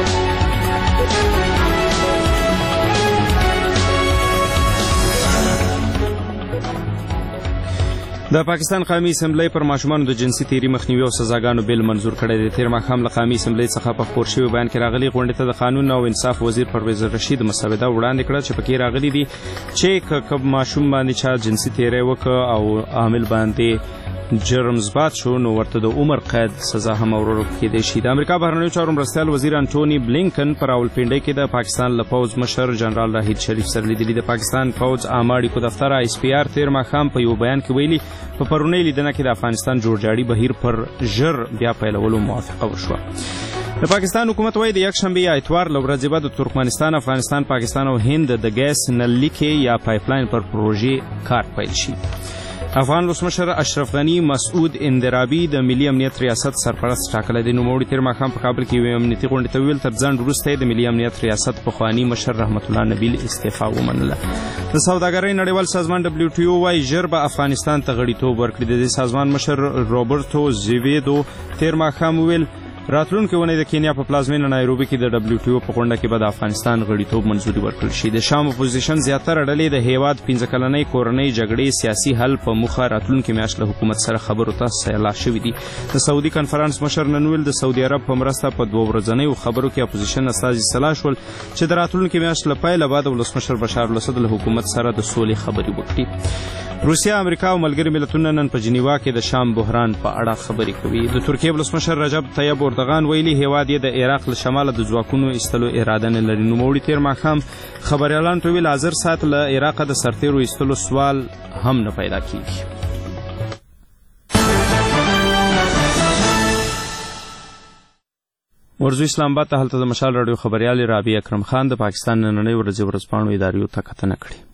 A: د پاکستان قومي اسمبلی پر ماشومانو د جنسي تیري مخنیوي او سزاګانو بیل منظور کړی دی. تیر ماښام له قومي اسمبلی څخه په خپور شوي بیان کې راغلي غونډې ته د قانون او انصاف وزیر پرویز رشید مسوده وړاندې کړه چې پکې راغلي دي چې که ماشوم باندې چا جنسي تیری وکړه او عامل باندې جرم ثبات شو نو ورته د عمر قید سزا هم ورکول کېدای شي. د امریکا بهرنیو چارو مرستیال وزیر انټونی بلینکن پر راولپنډۍ کې د پاکستان له پوځ مشر جنرال راحیل شریف سره لیدلي. د پاکستان پوځ عامه اړیکو دفتر ISPR تیر ماښام په یو بیان کې ویلي په پرونۍ لیدنه کې د افغانستان جوړجاړي بهیر پر ژر بیا پیلولو موافقه وشوه. د پاکستان حکومت وايي د یکشنبه یا اتوار له ورځې بعد د ترکمنستان، افغانستان، پاکستان او هند د ګیس نل لیکې یا پایپلاین پر پروژې کار پیل شي. افغان ولسمشر اشرف غنی مسعود اندرابي د ملي امنیت ریاست سرپرست ټاکلی دی. نوموړي تیر ماښام په کابل کې یوې امنیتي غونډې ته وویل تر ځنډ وروسته د ملي امنیت ریاست پخواني مشر رحمت الله نبیل استعفا ومنله. د سوداګرۍ نړیوال سازمان WTO وايي ژر به افغانستان ته غړیتوب ورکړي. د دې سازمان مشر روبرټو زیویدو تیر ماښام وویل راتلونکې اونۍ د کینیا په پلازمینه نایروبي کې د WTO په غونډه کې به د افغانستان غړیتوب منظوري ورکړل شي. د شام اپوزیشن زیاتره ډلې د هیواد 15 کلنۍ کورنۍ جګړې سیاسي حل په موخه راتلونکې میاشت له حکومت سره خبرو ته سیلا شوي دي. د سعودي کنفرانس مشر نن ویل د سعودي عرب په مرسته په 2 ورځنیو خبرو کې اپوزیشن استازي سلا شول چې د راتلونکې میاشت له پیله بعد ولسمشر بشار الاسد له حکومت سره د سولې خبرې وکړي. روسیا، امریکا او ملګري ملتونه نن په جنیوا کې د شام بحران په اړه خبرې کوي. د ترکیې ولسمشر رجب طیب اردغان ویلي هیواد یې د عراق له شماله د ځواکونو ایستلو اراده نه لري. نوموړي تیر ماښام خبریالانو ته ویل حاضر ساعت له عراقه د سرتیرو ایستلو سوال هم نه پیدا کیږي. ورځو اسلام آباد ته هلته د مشال راډیو خبریال رابعه اکرم خان د پاکستان نننۍ ورځپاڼو اداریو ته کتنه کړې.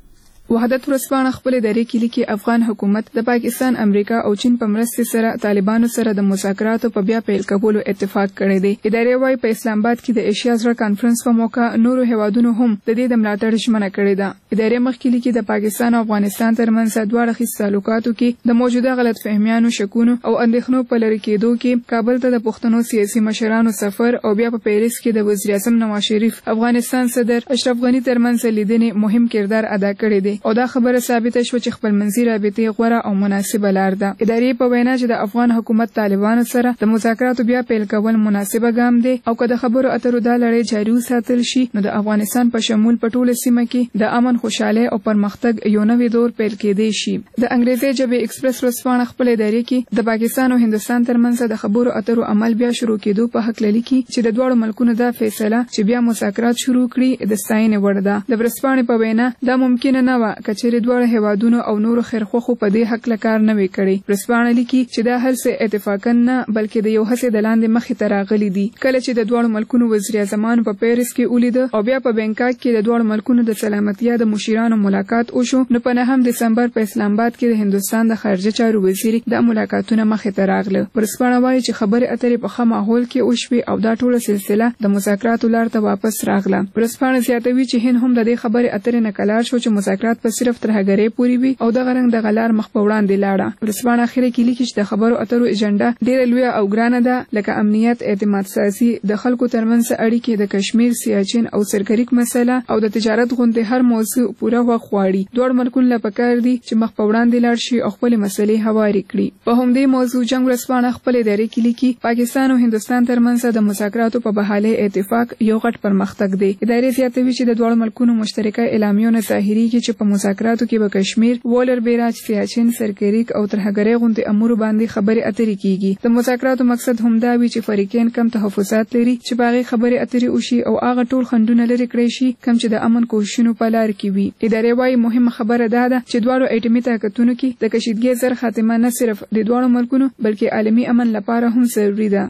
K: وحدت ورځپاڼه خپل ادارې کې لیکي افغان حکومت د پاکستان، امریکا او چین په مرستې سره طالبانو سره د مذاکراتو په بیا پیل کولو اتفاق کړی دی. ادارې وايي په اسلام آباد کې د ایشیا زړه کانفرنس په موقع نورو هیوادونو هم د دې د ملاتړ ژمنه کړې ده. ادارې مخکې لیکي د پاکستان او افغانستان ترمنځ دوه اړخیز تعلقاتو کې د موجوده غلط فهمیانو، شکونو او اندېښنو په لرې کېدو کې کابل ته د پښتنو سیاسي مشرانو سفر او بیا په پیریس کې د وزیر اعظم نواز شریف، افغانستان صدر اشرف غنی ترمنځ لیدنې مهم کردار ادا کړی دی او دا خبره ثابته شو چې خپلمنځي رابطې غوره او مناسبه لار ده. ادارې په وینا چې د افغان حکومت طالبانو سره د مذاکراتو بیا پیل کول مناسبه ګام دی او که د خبرو اترو دا لړۍ جاري وساتل شي نو د افغانستان په شمول په ټوله سیمه کې د امن، خوشحالۍ او پرمختګ یو نوی دور پیل کېدی شي. د انګریزي ژبې ایکسپریس ورځپاڼه خپل ادارې کې د پاکستان او هندستان ترمنځ د خبرو اترو عمل بیا شروع کېدو په حق لیکي چې د دوه ملکونو دا فیصله چې بیا مذاکرات شروع کړي د ستاینې وړ ده. د ورځپاڼې په وینا دا ممکن نه و کچېرې دوه هیوادونو او نورو خیرخواهو په دې حق لکار نه وی کړی. ورځپاڼه لیکي چې دا هر څه اتفاقا نه بلکې د یو هڅې د لاندې مخې ته راغلي دي. کله چې د دوه ملکونو وزیر اعظمانو په پیریس کې ولیده او بیا په بینکاک کې د دوه ملکونو د سلامتیا د مشیرانو ملاقات وشو نو په 9 دسمبر په اسلام آباد کې د هندستان د خارجه چارو وزیر د ملاقاتونو مخې ته راغله. ورځپاڼه وايي چې خبرې اترې په ښه ماحول کې وشوي او دا ټوله سلسله د مذاکراتو لار ته واپس راغله. ورځپاڼه زیاتوي چې هند هم د دې خبرې اترې نه کلار شو چې مذاکرات په صرف ترهګرۍ پورې وي او د غرنګ د غلار مخ په وړاندې لاړه. ورځپاڼه اخر کې لیکي چې د خبرو اترو ایجنډا ډېره لویه او ګرانه ده لکه امنیت، اعتماد سازي، د خلکو ترمنځ اړیکې، د کشمیر، سیاچین او سرکریک مسله او د تجارت غونډې هر موضوع پوره وخت غواړي. دوه ملکونه له پکار دي چې مخ په وړاندې لاړ شي او خپل مسلې هواري کړي. په همدې موضوع جنگ ورځپاڼه خپل ادارې کې لیکي پاکستان او هندستان ترمنځ د مذاکراتو په بحاله اتفاق یو غټ پرمختګ دی. ادارې زیاتوي چې د دوه ملکونو مشترکه اعلامیه ظاهري کې چې په مذاکراتو کې به کشمیر، وولر بیراج، سیاچین، سرکریک او ترهګرۍ غونډې امور باندې خبرې اترې کیږي. د مذاکراتو مقصد هم دا وي چې فریقین کم تحفظات لري چې باغی خبرې اترې وشي او هغه ټول خنډونه لرې کړی شي کم چې د امن کوښښونو په لار کې وي. ادارې وايي مهمه خبره دا ده چې دواړو اټومي طاقتونو کې د کشیدګۍ زر خاتمه نه صرف د دواړو ملکونو بلکې عالمي امن لپاره هم ضروري ده.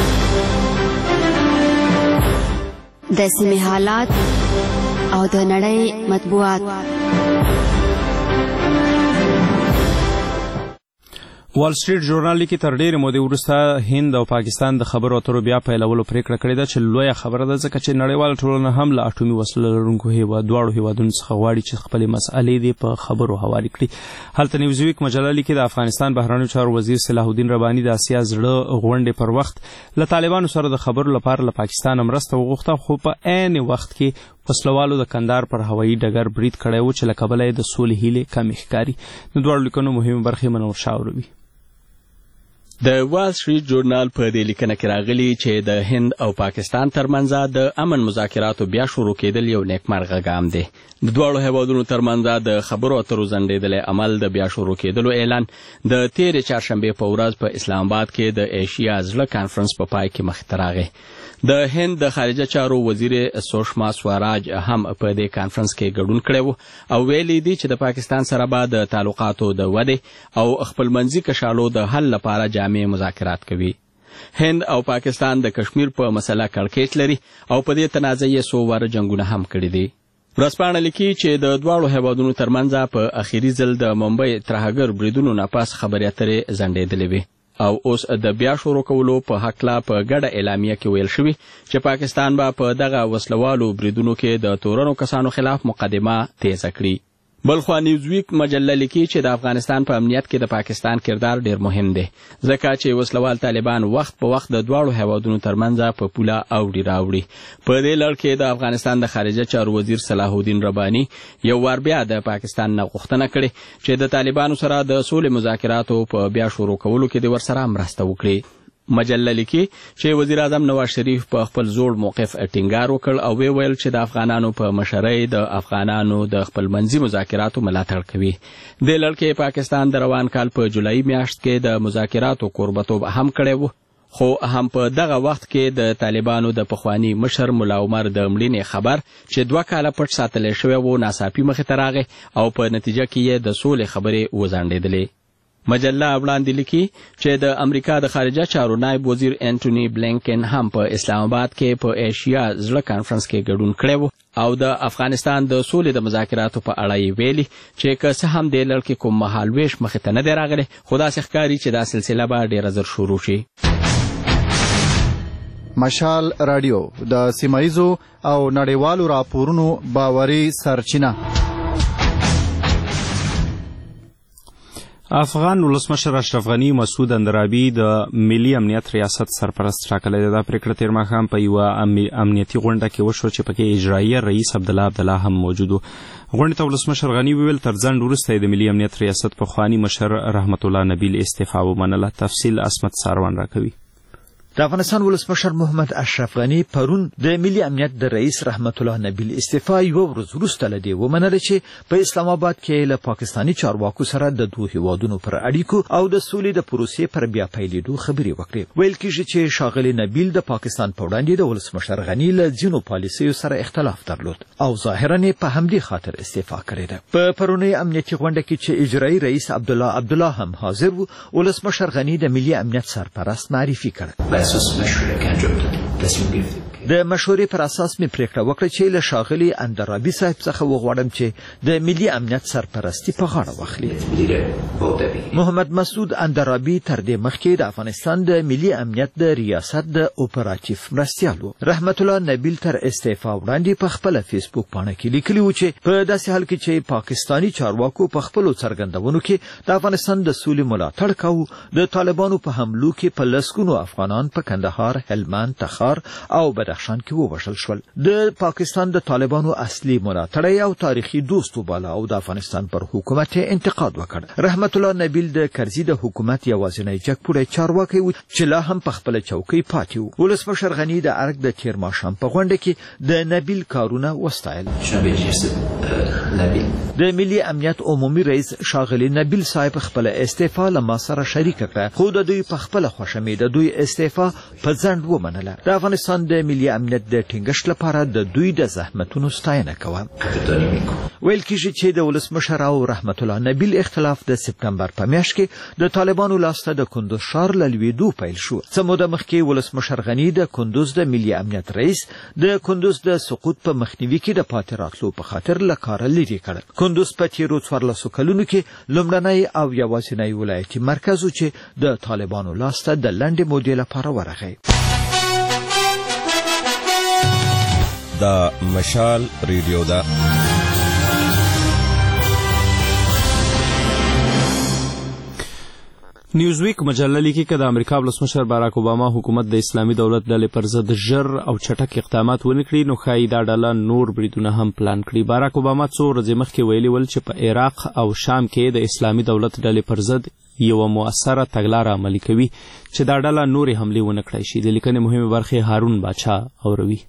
U: د سیمې حالات او د نړۍ مطبوعات.
A: وال سټریټ ژورنال لیکي تر ډېرې مودې وروسته هند او پاکستان د خبرو اترو بیا پیلولو پریکړه کړې ده چې لویه خبره ده ځکه چې نړیواله ټولنه هم له اټومي وسلو لرونکو دواړو هیوادونو څخه غواړي چې خپلې مسئلې دې په خبرو هواري کړي. هلته نیوزویک مجله لیکي د افغانستان بهرنیو چارو وزیر صلاح الدین رباني د اسیا زړه غونډې پر وخت له طالبانو سره د خبرو لپاره له پاکستان مرسته وغوښته خو په عین وخت کې وسلوالو د کندهار پر هوایي ډګر برید کړی و چې له کبله یې د سولې هیلې کمې ښکاري. د دواړو لیکنو مهمې برخې منور شاه وروي.
B: د وال سټریټ جورنال په دې لیکنه کې راغلي چې د هند او پاکستان ترمنځ د امن مذاکراتو بیا شروع کېدل یو نیکمرغه ګام دی. د دواړو هیوادونو ترمنځ د خبرو اترو ځنډېدلی عمل د بیا شروع کېدلو اعلان د تېرې چهارشنبې په ورځ په اسلام آباد کې د ایشیا زړه کانفرنس په پای کې مخې ته راغی. د هند د خارجه چارو وزیر سوشما سوراج هم په دې کانفرنس کې ګډون کړی و او ویلي دي چې د پاکستان سره به د تعلقاتو د ودې او خپلمنځي کشالو د حل لپاره جامع مذاکرات کوي. هند او پاکستان د کشمیر په مسله کړکېچ لري او په دې تنازع یې څو واره جنګونه هم کړي دي. ورځپاڼه لیکي چې د دواړو هیوادونو ترمنځ په اخیري ځل د ممبئی ترهګر بریدونو نه پس خبرې اترې ځنډېدلې وې او اوس د بیا شروع کولو په هکله په ګډه اعلامیه کې ویل شوي چې پاکستان به په دغه وسلوالو بریدونو کې د تورنو کسانو خلاف مقدمه تیزه کړي. بلخوا نیوزویک مجله لیکي چې د افغانستان په امنیت کې د پاکستان کردار ډیر مهم دی ځکه چې وسلوال طالبان وخت په وخت د دواړو هیوادونو ترمنځ په پوله اوړي راوړي. په دې لړ کې د افغانستان د خارجه چارو وزیر صلاح الدین رباني یو وار بیا د پاکستان نه غوښتنه کړې چې د طالبانو سره د سولې مذاکراتو په بیا شروع کولو کې د ورسره مرسته وکړي. مجله لیکي چې وزیر اعظم نواز شریف په خپل زوړ موقف ټینګار وکړ او ویل چې د افغانانو په مشرۍ د افغانانو د خپلمنځي مذاکراتو ملاتړ کوي. د لړ کې پاکستان د روان کال په جولای میاشت کې د مذاکراتو کوربتوب هم کړی و خو هم په دغه وخت کې د طالبانو د پخوانی مشر مولا عمر د مړینې خبر چې 2 کاله پټ ساتل شوی و ناڅاپي مخې ته راغی او په نتیجه کې یې د سولې خبرې وځنډېدلې. مجله وړاندې لیکي چې د امریکا د خارجه چارو نائب وزیر انټونی بلینکن هم په اسلام آباد کې په ایشیا زړه کانفرنس کې ګډون کړی و او د افغانستان د سولې د مذاکراتو په اړه یې ویلي چې که څه هم د لړ کې کوم مهالویش مخې ته نه دی راغلی خو داسې ښکاري چې دا سلسله به ډېره زر شروع شي.
T: مشال رادیو د سیمایزو او نړیوالو راپورونو باوري سرچینه.
A: افغان ولسمشر اشرف غنی مسعود اندرابي د ملي امنیت ریاست سرپرست ټاکلی دی. دا پریکړه تېر ماښام په یوه امنیتي غونډه کې وشوه چې پکې اجرایي رئیس عبدالله هم موجود و. غونډې ته ولسمشر غنی وویل تر ځنډ وروسته د ملي امنیت ریاست پخواني مشر رحمت الله نبیل استعفا ومنله. تفصیل اسمت ساروان راکوي.
V: د افغانستان ولسمشر محمد اشرف غنی پرون د ملي امنیت د رئیس رحمت الله نبیل استعفا یو ورځ وروسته له دې ومنله چې په اسلام آباد کې له پاکستاني چارواکو سره د دوه هیوادونو پر اړیکو او د سولې د پروسې پر بیا پیلېدو خبرې وکړې. ویل کېږي چې ښاغلی نبیل د پاکستان په وړاندې د ولسمشر غنی له ځینو پالیسیو سره اختلاف درلود او ظاهرا په همدې خاطر استعفا کړې ده. په پرونی امنیتي غونډه کې چې اجرایي رئیس عبدالله هم حاضر و ولسمشر غنی د ملي امنیت سرپرست معرفي کړ. د مشورې پر اساس می پریکړه وکړه چې له ښاغلي اندرابي صاحب څخه وغواړم چې د ملي امنیت سرپرستی په غاړه واخلي. محمد مسعود اندرابي تر دې مخکې د افغانستان د ملي امنیت د ریاست د اپراتیف مرستیال و. رحمت الله نبیل تر استعفا وړاندې په خپل فیسبوک پاڼه کې لیکلي و چې په داسې حال کې چې پاکستاني چارواکو په خپلو څرګندونو کې د افغانستان د سولې ملاتړ کاوه د طالبانو په حملو کې په لسګونو افغانان په کندهار، هلمند، تخار او بدخشان کې ووژل شول. د پاکستان د طالبانو اصلي ملاتړی او تاریخي دوست وباله او د افغانستان پر حکومت انتقاد وکړ. رحمت الله نبیل د کرزي د حکومت یوازینی جګپوړی چارواکی و چې لا هم په خپله چوکۍ پاتې و. ولسمشر غني د ارګ د تېر ماښام په غونډه کې د نبیل کارونه وستایل. د ملي امنیت عمومي رئیس ښاغلي نبیل صاحب خپله استعفا له ما سره شریکه کړه خو د دوی په خپله خوښه مې د دوی استعفا په ځنډ ومنله. د افغانستان د ملي امنیت د ټینګښت لپاره د دوی د زحمتونو ستاینه کوم. ویل کېږي چې د ولسمشر او رحمت الله نبیل اختلاف د سپتمبر په میاشت کې د طالبانو لاسته د کندوز ښار له لوېدو پیل شو. څه موده مخکې ولسمشر غني د کندوز د ملي امنیت رئیس د کندوز د سقوط په مخنیوي کې د پاتې راتلو په خاطر له کاره لرې کړ. کندوز په تېرو 14 کلونو کې لومړنی او یوازینی ولایتي مرکز و چې د طالبانو لاسته د لنډې مودې لپاره ورغی.
J: دا مشال ریډیو ده.
A: نیوزویک مجله لیکي چې د امریکا ولسمشر باراک اوباما حکومت د اسلامي دولت ډلې پر ضد ژر او چټک اقدامات ونه کړي نو ښایي دا ډله نور بریدونه هم پلان کړي. باراک اوباما څو ورځې مخکې ویلي ول چې په عراق او شام کې د اسلامي دولت ډلې پر ضد یوه مؤثره تګلاره عملي کوي چې دا ډله نورې حملې ونه کړای شي. د لیکنې مهمې برخې هارون باچا اوروي.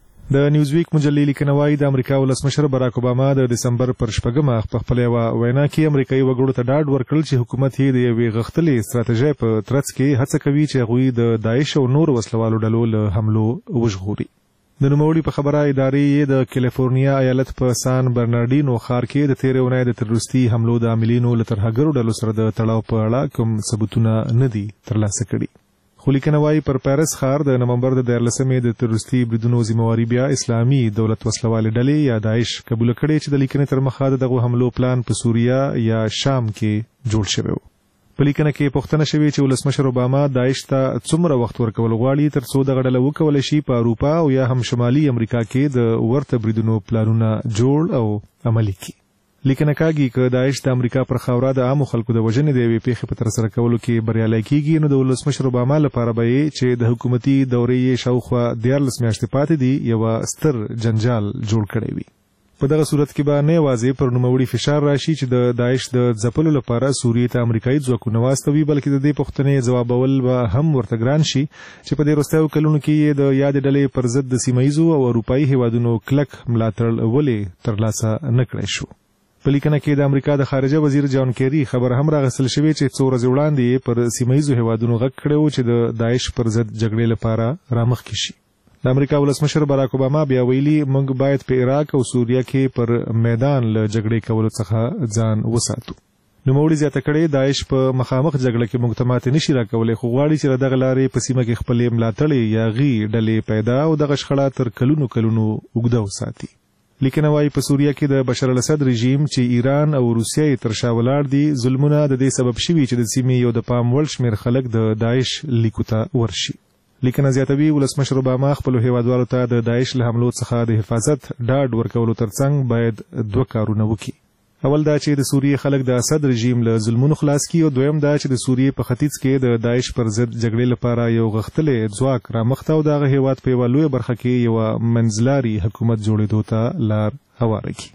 C: د نیوزویک مجلې لیکنه وایي د امریکا ولسمشر باراک اوباما د دسمبر پر 4 په خپل یوه وینا کې امریکایي وګړو ته ډاډ ورکړل چې حکومت یې د یوې غښتلې ستراتیژۍ په ترڅ کې هڅه کوي چې هغوی د داعش او نورو وسلوالو ډلو له حملو وژغوري. د نوموړي په خبره ادارې یې د کیلیفورنیا ایالت په سان برنارډینو ښار کې د تېرې اونۍ د تروریستي حملو د عاملینو له ترهګرو ډلو سره د تړاو په اړه کوم ثبوتونه نه دي ترلاسه کړي. خو لیکنه وایي پر پیرس ښار د نومبر د 14 د تروریستي بریدونو ذمہواري بیا اسلامي دولت وسلوالې ډلې یا داعش قبول کړي چې د لیکنې تر مخه دغه حملو پلان په سوریه یا شام کې جوړ شوی و. په لیکنه کې پوښتنه شوې چې ولسمشر اوباما داعش ته څومره وخت ورکول غواړي ترڅو دغه ډله وکولی شي په اروپا او یا هم شمالي امریکا کې د ورته بریدونو پلانونه جوړ او عملي کړي. لیکنه کاږي که داعش د امریکا پر خاوره د عامو خلکو د وژنې د یوې پیښې په ترسره کولو کې بریالی کیږي نو د ولسمشر اوباما لپاره به چې د حکومتي دورې شاوخوا 14 میاشتې پاتې دي یوه ستر جنجال جوړ کړی وي. په دغه صورت کې به نه یوازې پر نوموړي فشار راشي چې د داعش د ځپلو لپاره سوریې ته امریکایي ځواکونه واستوي بلکې د دې پوښتنې ځوابول به هم ورته ګران شي چې په دې وروستیو کلونو کې یې د یادې ډلې پر ضد د سیمه ییزو او اروپایي هیوادونو کلک ملاتړ ولې ترلاسه نه کړی شو. په لیکنه کې د امریکا د خارجه وزیر جان کیری خبر هم راغستل شوی چې څو ورځې وړاندې پر سیمه ییزو هیوادونو غږ کړی و چې د داعش پر ضد جګړې لپاره رامخکې شي. د امریکا ولسمشر باراک اوباما بیا ویلي موږ باید په عراق او سوریه کې پر میدان له جګړې کولو څخه ځان وساتو. نوموړي زیاته کړې داعش په مخامخ جګړه کې موږ ته ماتې نشي راکولی خو غواړي چې له دغه لارې په سیمه کې خپلې ملاتړې یاغي ډلې پیدا او دغه شخړه تر کلونو اوږده وساتي. لیکنه وایي په سوریه کې د بشار الاسد رژیم چې ایران او روسیه تر شا ولاړ دي ظلمونه د دې سبب شوي چې د سیمې یو د پام وړ شمېر خلک د داعش لیکو ته ورشي. لیکنه زیاتوي ولسمشر اوباما خپلو هیوادوالو ته د داعش له حملو څخه د حفاظت ډاډ ورکولو ترڅنګ باید 2 کارونه وکړي. اول دا چې د سوریې خلک د اسد رژیم له ظلمونو خلاص کړي او دویم دا چې د سوریې په ختیځ کې د داعش پر ضد جګړې لپاره یو غښتلی ځواک رامخته او د هغه هیواد په یوه لویه برخه کې یوه منځلاري حکومت جوړېدو ته لار هواره کړي.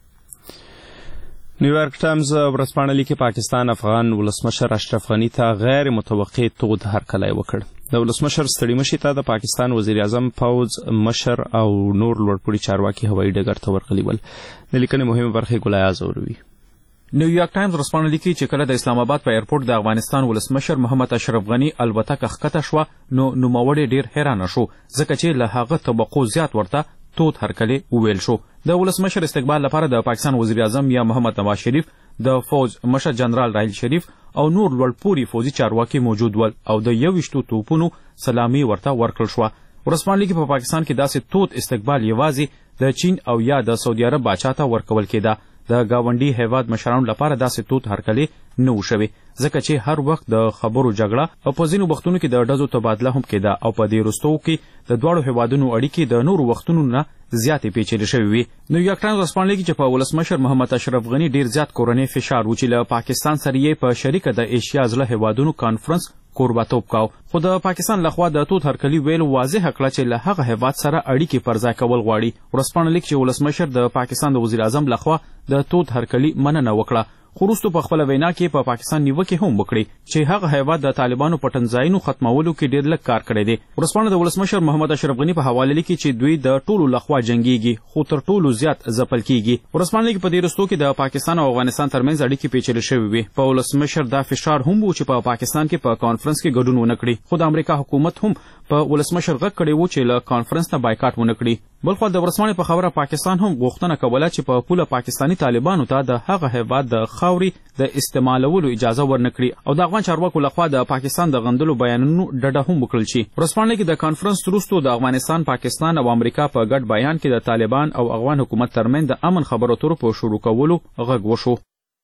A: نیویارک ټایمز ورځپاڼه لیکي پاکستان افغان ولسمشر اشرف غني ته غیر متوقع تود هرکلی وکړ. د ولسمشر ستړي مشي ته د پاکستان وزیر اعظم پوځ مشر او نور لوړپوړي چارواکي هوایي ډګر ته ورغلي ول. د لیکنې مهمه برخه ګلایاز اوروي.
E: نیویارک ټایمز ورځپاڼه لیکي چې کله د اسلام آباد په ایرپورټ د افغانستان ولسمشر محمد اشرف غني البتکه ښکته شوه نو نوموړی ډیر حیرانه شو ځکه چې له هغه توقع زیات ورته تود هرکلی وویل شو. د ولسمشر استقبال لپاره د پاکستان وزیر اعظم یا محمد نواز شریف د فوج مشر جنرال راحیل شریف او نور لوړپوړي فوجي چارواکي موجود ول او د 21 توپونو سلامي ورته ورکړل شوه. ورځپاڼه لیکي په پاکستان کې داسې تود استقبال یوازې د چین او یا د سعودي عرب باچا ته ورکول کېده. د گاونډي هیواد مشرانو لپاره داسې تود هرکلی نه و شوی ځکه چې هر وخت د خبرو جګړه او په ځینو وختونو کې د ډزو تبادله هم کېده او په دې وروستیو کې د دواړو هیوادونو اړیکې د نورو وختونو نه زیاتې پیچلې شوې وي. نیویارک ټایمز ورځپاڼه لیکي چې په ولسمشر محمد اشرف غني ډیر زیات کورنۍ فشار و چې له پاکستان سره یې په شریکه د ایشیا زړه هیوادونو کانفرنس کوربتوب کاو خو د پاکستان لخوا د تود هرکلی ویل واضح کړه چې له هغه هیواد سره اړیکې پر ځای کول غواړي. ورځپاڼه لیکي چې ولسمشر د پاکستان د وزیر اعظم لخوا د تود هرکلی مننه وکړه خو وروسته په خپله وینا کې په پاکستان نیوکې هم وکړې چې هغه هیواد د طالبانو په ټنځایونو ختمولو کې ډېر لږ کار کړی دی. ورځپاڼه د ولسمشر محمد اشرف غني په حواله لیکي چې دوی د ټولو لخوا جنګیږي خو تر ټولو زیات ځپل کیږي. ورځپاڼه لیکي په دې وروستیو کې د پاکستان او افغانستان ترمنځ اړیکې پیچلې شوې وي. په ولسمشر دا فشار هم و چې په پاکستان کې په کانفرنس کې ګډون ونه کړي خو د امریکا حکومت هم په ولسمشر غږ کړی و چې له کانفرنس نه بایکاټ ونه کړي. بلخو د ورځپاڼې په خبره پاکستان هم غوښتنه کوله چې په پوله پاکستاني طالبانو ته د هغه هیواد د خاورې د استعمالولو اجازه ورنکړي او د افغان چارواکو لخوا د پاکستان د غندلو بیانونو ډډه هم وکړل شي. ورځپاڼه کې د کانفرنس وروسته د افغانستان، پاکستان او امریکا په ګډ بیان کې د طالبان او افغان حکومت ترمنځ د امن خبرو اترو په شروع کولو غږ وشو.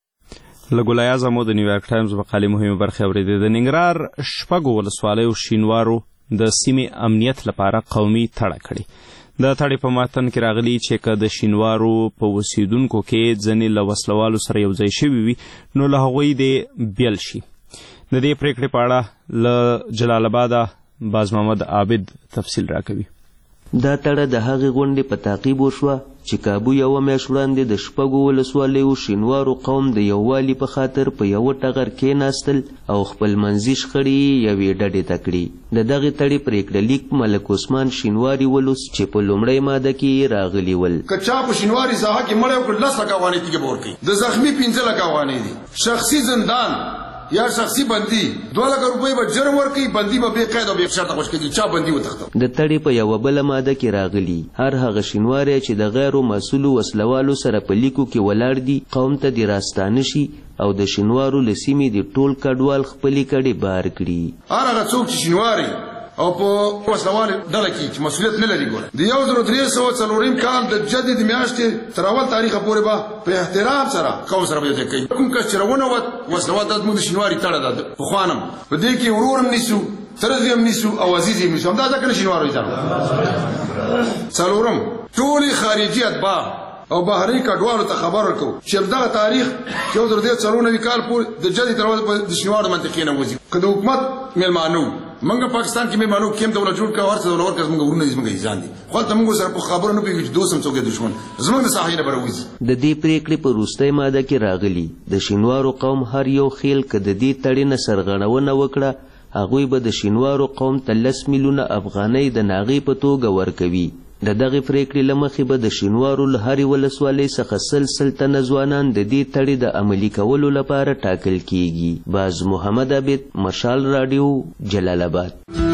A: لګولای اعظم د نیویارک ټایمز مقالې مهمه برخه اورېدې. د ننګرهار شپږو ولسوالیو شینوارو د سیمې امنیت لپاره قومي تړه کړې. د تړې په متن کې راغلي چې که د شینوارو په اوسیدونکو کې ځینې له وسلوالو سره یو ځای شوي وي نو له هغوی دې بیل شي. د دې پریکړې په اړه له جلال آباد باز محمد عابد تفصیل راکوي.
G: دا تړه د هغې غونډې په تعقیب وشوه چې کابو یوه میاشت وړاندې د شپږو ولسوالیو شینوارو قوم د یووالي په خاطر په یوه ټغر کېناستل او خپل منځي شخړې یوې ډډې ته کړي. د دغې تړې پرېکړه لیک ملک عثمان شینواري ولوس چې په لومړۍ ماده کې راغلي ول.
H: که چا په شینواري ساحه کې مړی وکړ 10 لکه افغانۍ تیږه به ورکوي، د زخمي 15 لکه افغانۍ دي، شخصي زندان یا شخصي بندي 2 لکه روپۍ به جرم ورکوي، بندي به بې قید او بې شرطه خوش کېږي. چا بندي وتښتو.
G: د تړې په یوه بله ماده کې راغلي هر هغه شینواری چې د غیرو مسؤلو وسلوالو سره په لیکو کې ولاړ دي قوم ته دې راستانه شي او د شینوارو له سیمې د ټول کډوال خپلې کډې بار کړي.
H: هر هغه څوک چې شینواری او په وسلوال ډله کې چې مسؤلیت نه لري، ګوره د 1304 کال د جدید میاشتې تر اول تاریخه پورې به په احترام سره قوم سره به کوي. کوم کس چې روونه وت وسلوال د موږ شینواری تړه ده په خوانم په دې کې ورورم نیسو، ترزی هم نیسو او عزیز هم نیسو. همدا ځکه شینواری ځانو څلورم ټول خارجي اتباع او بهري کډوالو ته خبر ورکو چې دغه تاریخ 1394 کال پورې د جدید تر په د شینوارو منطقې نه وځي. که د حکومت میلمانو منګه پاکستان کې میلمانو کېم دولت جوړ کړ ورته دولت ورکړ موږ ورونه دې موږ ځان دي خو ته موږ سره په خبرو نه پیږي چې دوسم څوک دشمن زموږ د ساحې نه برويږي.
G: د دې پریکړې په وروستۍ ماده کې راغلي د شینوارو قوم هر یو خیل که د دې تړې نه سرغړونه وکړه هغوی به د شینوارو قوم ته 10 میلیونه افغانۍ د ناغې په توګه ورکوي. د دغې پریکړې له مخې به د شینوارو له هرې ولسوالۍ څخه 10 تنه ځوانان د دې تړې د عملي کولو لپاره ټاکل کیږي. باز محمد عابد، مشال راډیو، جلال آباد.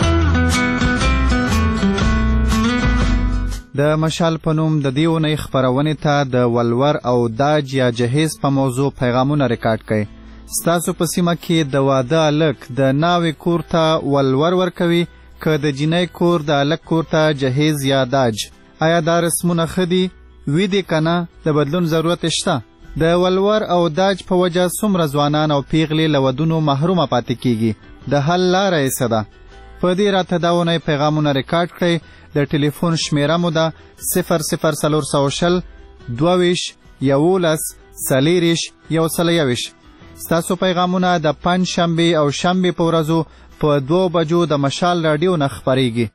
T: د مشال په نوم د دې اونۍ خپرونې ته د ولور او داج یا جهیز په موضوع پیغامونه ریکارډ کړئ. ستاسو په سیمه کې د واده هلک د ناوې کور ته ولور ورکوي که د جینۍ کور د هلک کور ته جهیز یا داج. آیا دا رسمونه ښه دي وي دي که نه؟ د بدلون ضرورت شته. د ولور او داج په وجه څومره ځوانان او پیغلې له ودونو محرومه پاتې کیږي؟ د حل لاره یې څه ده؟ په دې راته دا اونۍ پیغامونه ریکارډ کړئ. د ټلیفون شمیره مو ده 00420 22 11 40 121. ستاسو پیغامونه د پنجشنبې او شنبې په ورځو په 2 بجو د مشال راډیو نه خپریږي.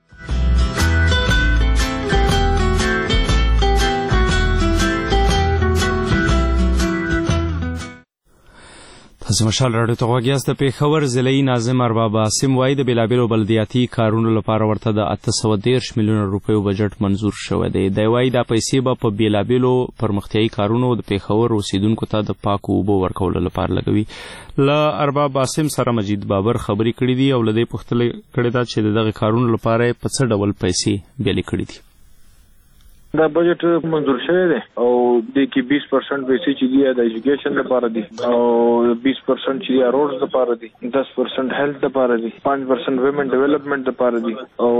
A: تاسو مشال راډیو ته غوږ یاست. د پېښور ضلعي ناظم ارباب عاصم وایي د بېلابېلو بلدیاتي کارونو لپاره ورته د 813 میلیونه روپیو بجټ منظور شوی دی. دی وایي دا پیسې به په بېلابېلو پرمختیایي کارونو د پېښور اوسیدونکو ته د پاکو اوبو ورکولو لپاره لګوي. له ارباب عاصم سره مجید بابر خبرې کړې دي او له دې پوښتنه کړې ده چې د دغه کارونو لپاره یې په څه ډول پیسې بیلې کړې دي.
W: دا بجټ منظور شوی دی او د کې 20% پیسې چې دی د ایجوکیشن لپاره دي او 20% چې دی روډز لپاره دي، 10% هیلث لپاره دي، 5% ویمن ډیولپمنٹ لپاره دي او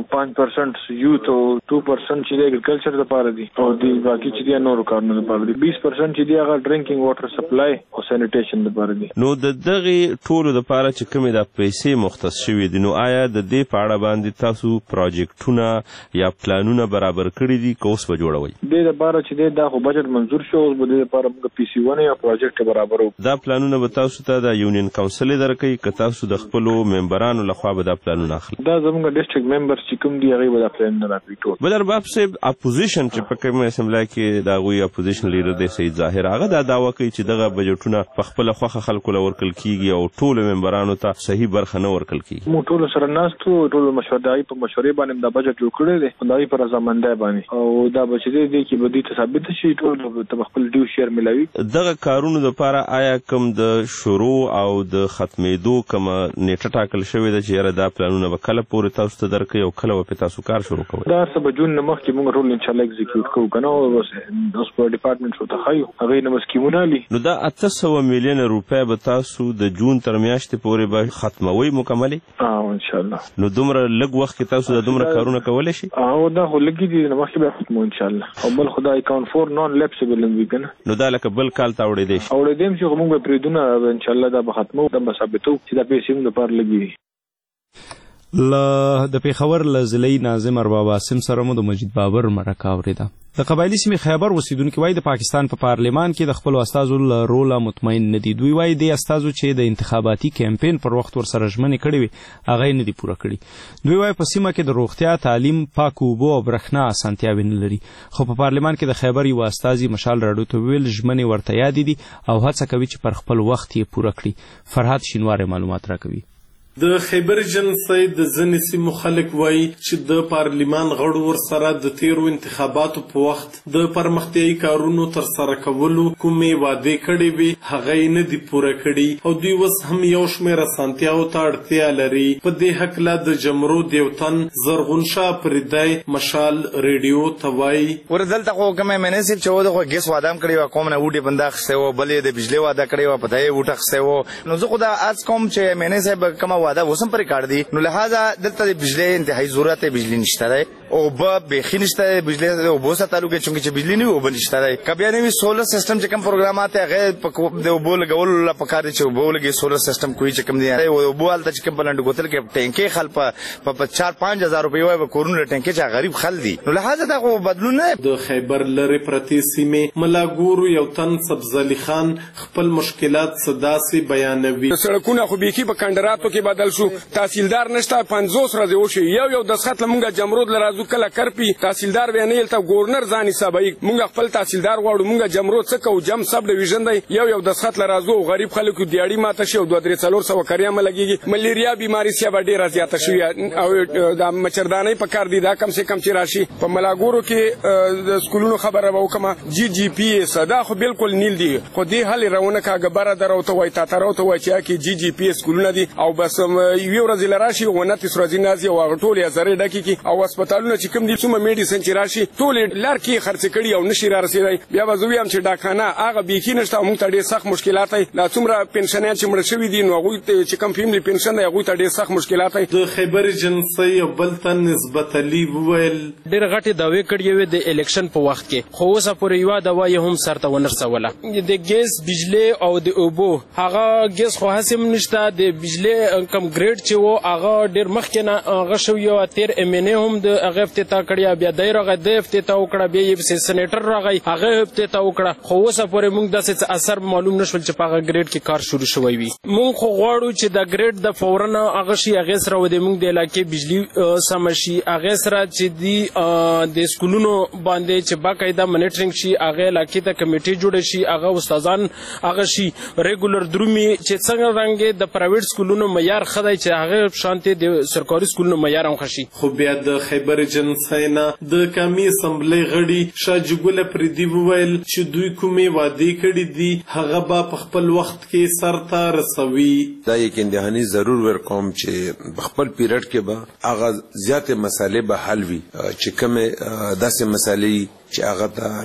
W: 5% یوث او 2% چې دی اګریکلچر لپاره دي او د باقي چې دی نور کارونو لپاره دي. 20% چې دی هغه ډرینکینګ واټر سپلای او سانیټیشن لپاره دي.
J: نو د دغه ټولو لپاره چې کومې د پیسې مختص شوي دي، نو آیا د دې په اړه باندې تاسو پروجیکټونه یا پلانونه برابر کړي دي که اوس به جوړوئ؟
W: د لپاره چې دی دا خو بجټ منظور شو، اوس به د لپاره موږ پی سی ونه یا پروجیکټ برابرو.
J: دا پلانونه به تاسو ته د یونین کونسل درکوي که تاسو د خپلو ممبرانو لخوا به دا پلانونه اخلي؟
W: دا زموږ ډیسټریکټ ممبرز چې کوم دي هغوی به دا پلانونه راکوي ټول.
J: بل ارباب صاحب اپوزیشن چې په کومه اسمبلی کې د هغوی اپوزیشن لیډر دی سید ظاهر، هغه دا دعوه کوي چې دغه بجټونه په خپله خوښه خلکو له ورکړل کیږي او ټولو ممبرانو ته صحیح برخه نه ورکړل کیږي.
W: موږ ټولو سره ناست وو، ټولو مشورې په مشورې باندې دا بجټ جوړ کړی دی د هغوی په رضامندۍ باندې او دا به چې دی کې به دوی ته ثابت شي ټول ته خپل ډیو شیر ملاوي.
J: دغه کارونو لپاره آیا کوم د شروع او د ختمېدو کومه نیټه ټاکل شوې ده چې یاره دا پلانونه به کله پورې تاسو ته درکوي او کله به پرې تاسو کار شروع کوئ؟
W: دا هر څه به جون نه مخکې موږ ټول انشاءالله اکزیکیوټ کوو که نه اوس په ډیپارټمنټ ورته ښایو هغوی نه به سکیمونه الي.
J: نو دا 800 میلیونه روپۍ به تاسو د جون تر میاشتې پورې به ختموئ مکملې؟
W: انشاءالله.
J: نو دومره لږ وخت کې تاسو د دومره کارونه کولی شي؟
W: دا خو لږ دي نه مخکې به ختمو انشاءالله. او بل خدای اکاونټ فور نان لیپسبل هم وي که نه،
J: نو دا لکه بل کال ته اوړېدی شي؟
W: اوړېدی هم شي خو موږ به پرېږدو نه انشاءالله دا به ختمو، دا به ثابتو چې دا پیسې موږ لپاره لږې وي.
A: د پیښور له ضلعي ناظم ارباب عاصم سره مو د مجید بابر مرکه اورېده. د قبایلي سیمې خیبر اوسیدونکي وایي د پاکستان په پارلمان کې د خپلو استازو له روله مطمئن نه دي. دوی وایي دې استازو چې د انتخاباتي کمپین پر وخت ورسره ژمنې کړې وي هغه یې نه دي پوره کړي. دوی وایي په سیمه کې د روغتیا، تعلیم، پاکو اوبو او برېښنا اسانتیاوې نه لري. خو په پارلمان کې د خیبر یو استازي مشال راډیو ته وویل ژمنې ورته یادې دي او هڅه کوي چې پر خپل وخت یې پوره کړي. فرهاد شینواری معلومات راکوي.
F: د خیبر جنسي د ځینې سیمو خلک وایي چې د پارلمان غړو ورسره د تیرو انتخاباتو په وخت د پرمختیایي کارونو ترسره کولو کومې وعدې کړې وي هغه یې نه دي پوره کړي او دوی اوس هم یو شمېر اسانتیاوو ته اړتیا لري. په دې هکله د جمرود یو تن زرغون شاه فریدی مشال ریډیو ته وایي
I: وردلته خو کومه مناسب چې و د ګیس واده کړی و کوم نه وډي بندا خسته و بلې د بجلی واده کړی و په دای وټه خسته و نو زه خو دا از کوم چې مناسب کومه واده وسم پر کار دی نو لہذا دلته د بجلی انتهایی ضرورت بجلی نشته دی او به بخی نشته بجلی او بو سره تعلق چونکه چې بجلی نه وبل نشته دی کبه نه وی سولر سیستم چې کوم پروګرامات هغه د بو لګول لا پکار دي چې بو لګي سولر سیستم کوئی چې کوم دی او بو حالت چې کوم بلند ګوتل کې ټینکي خل په 4-5 روپۍ وای کورونه ټینکي چې غریب خل دي نو لہذا دا بدلون نه.
F: د خیبر لری پرتی سیمه ملاګورو یو تن سبزلی خان خپل مشکلات صداسي بیانوي.
M: سړکونه خو بیخي په کندراتو کې بدل شو تحصیلدار نشته 50 ورځې وشي یو دسخط لمونږه جمرود لرازو کله کرپی تحصیلدار وینیل ته گورنر ځان حسابي مونږ خپل تحصیلدار غواړو مونږه جمرود څه کو جم سب ډیویژن دی یو دسخط لرازو غریب خلکو دیاړي ماته شي او 2-3 کریه ملګيږي ملیریا بیماری سیا ډیره زیاته شوی او د مچردانۍ په کار دي دا کم سے کم چې راشي په ملاګورو کې د سکولونو خبره وکما جی پی اس دا خو بالکل نیل دی خو دې حل راونه کا غبره دروته وای تا تروته وای چې کی جی پی اس سکولونه دي او بس یو ورځ لراشي او 29 ورځې نازي او ټول یې زری ډکی کی او هسپتالونه چې کوم دي څومره میډیسن چې راشي ټول لار کې خرڅ کړي او نشي را رسیدای بیا وزوی هم چې ډاکخانه هغه بیخي نشته موږ ته ډېر سخت مشکلات دي لا څومره پنشنیان چې مړ شوی دي نو هغه چې کوم فیملی پنشن دی هغه ته ډېر سخت مشکلات دي.
F: د خیبر جنسي بل تن نسبت علی وویل
X: ډېر غټي داوی کړي وي د الیکشن په وخت کې خو اوسه پورې یو داوی هم سرته ونرسوله د ګیس بجلی او د اوبو هغه ګیس خو هسم نشته د بجلی کم ګریډ چې و هغه ډېر مخکې نه هغه شو یو تیر ام ان هم د هغه افتتاح کړی بیا دای راغی د افتتاح وکړه بیا یې سېنیټر راغی هغه افتتاح وکړه خو اوسه پورې موږ داسې اثر معلوم نشول چې په هغه ګریډ کې کار شروع شوی وي. موږ خو غواړو چې د ګریډ د فورن هغه شي هغه سره و د موږ د علاقې بجلی سم شي هغه سره چې دی د سکولونو باندې چې باقاعده منیټرینګ شي هغه علاقې ته کمیټي جوړ شي هغه استادان هغه شي ریګولر درومي چې څنګه رنګ د پرایویټ سکولونو معیار خدای چې هغه شانتي د سرکاري سکولونو معیار هم خشي.
F: خو بیا د خیبر جنسینا د قومي اسمبلی غړي شاجګل پردي وویل چې دوی کومې وعده کړې دي هغه به په خپل وخت کې سرته رسوي.
Y: دا یک اندهانی ضرور ورکوم چې خپل پیریډ کې به هغه زیاتې مسالې به حل وي چې کومه داسې مسالې چې هغه ته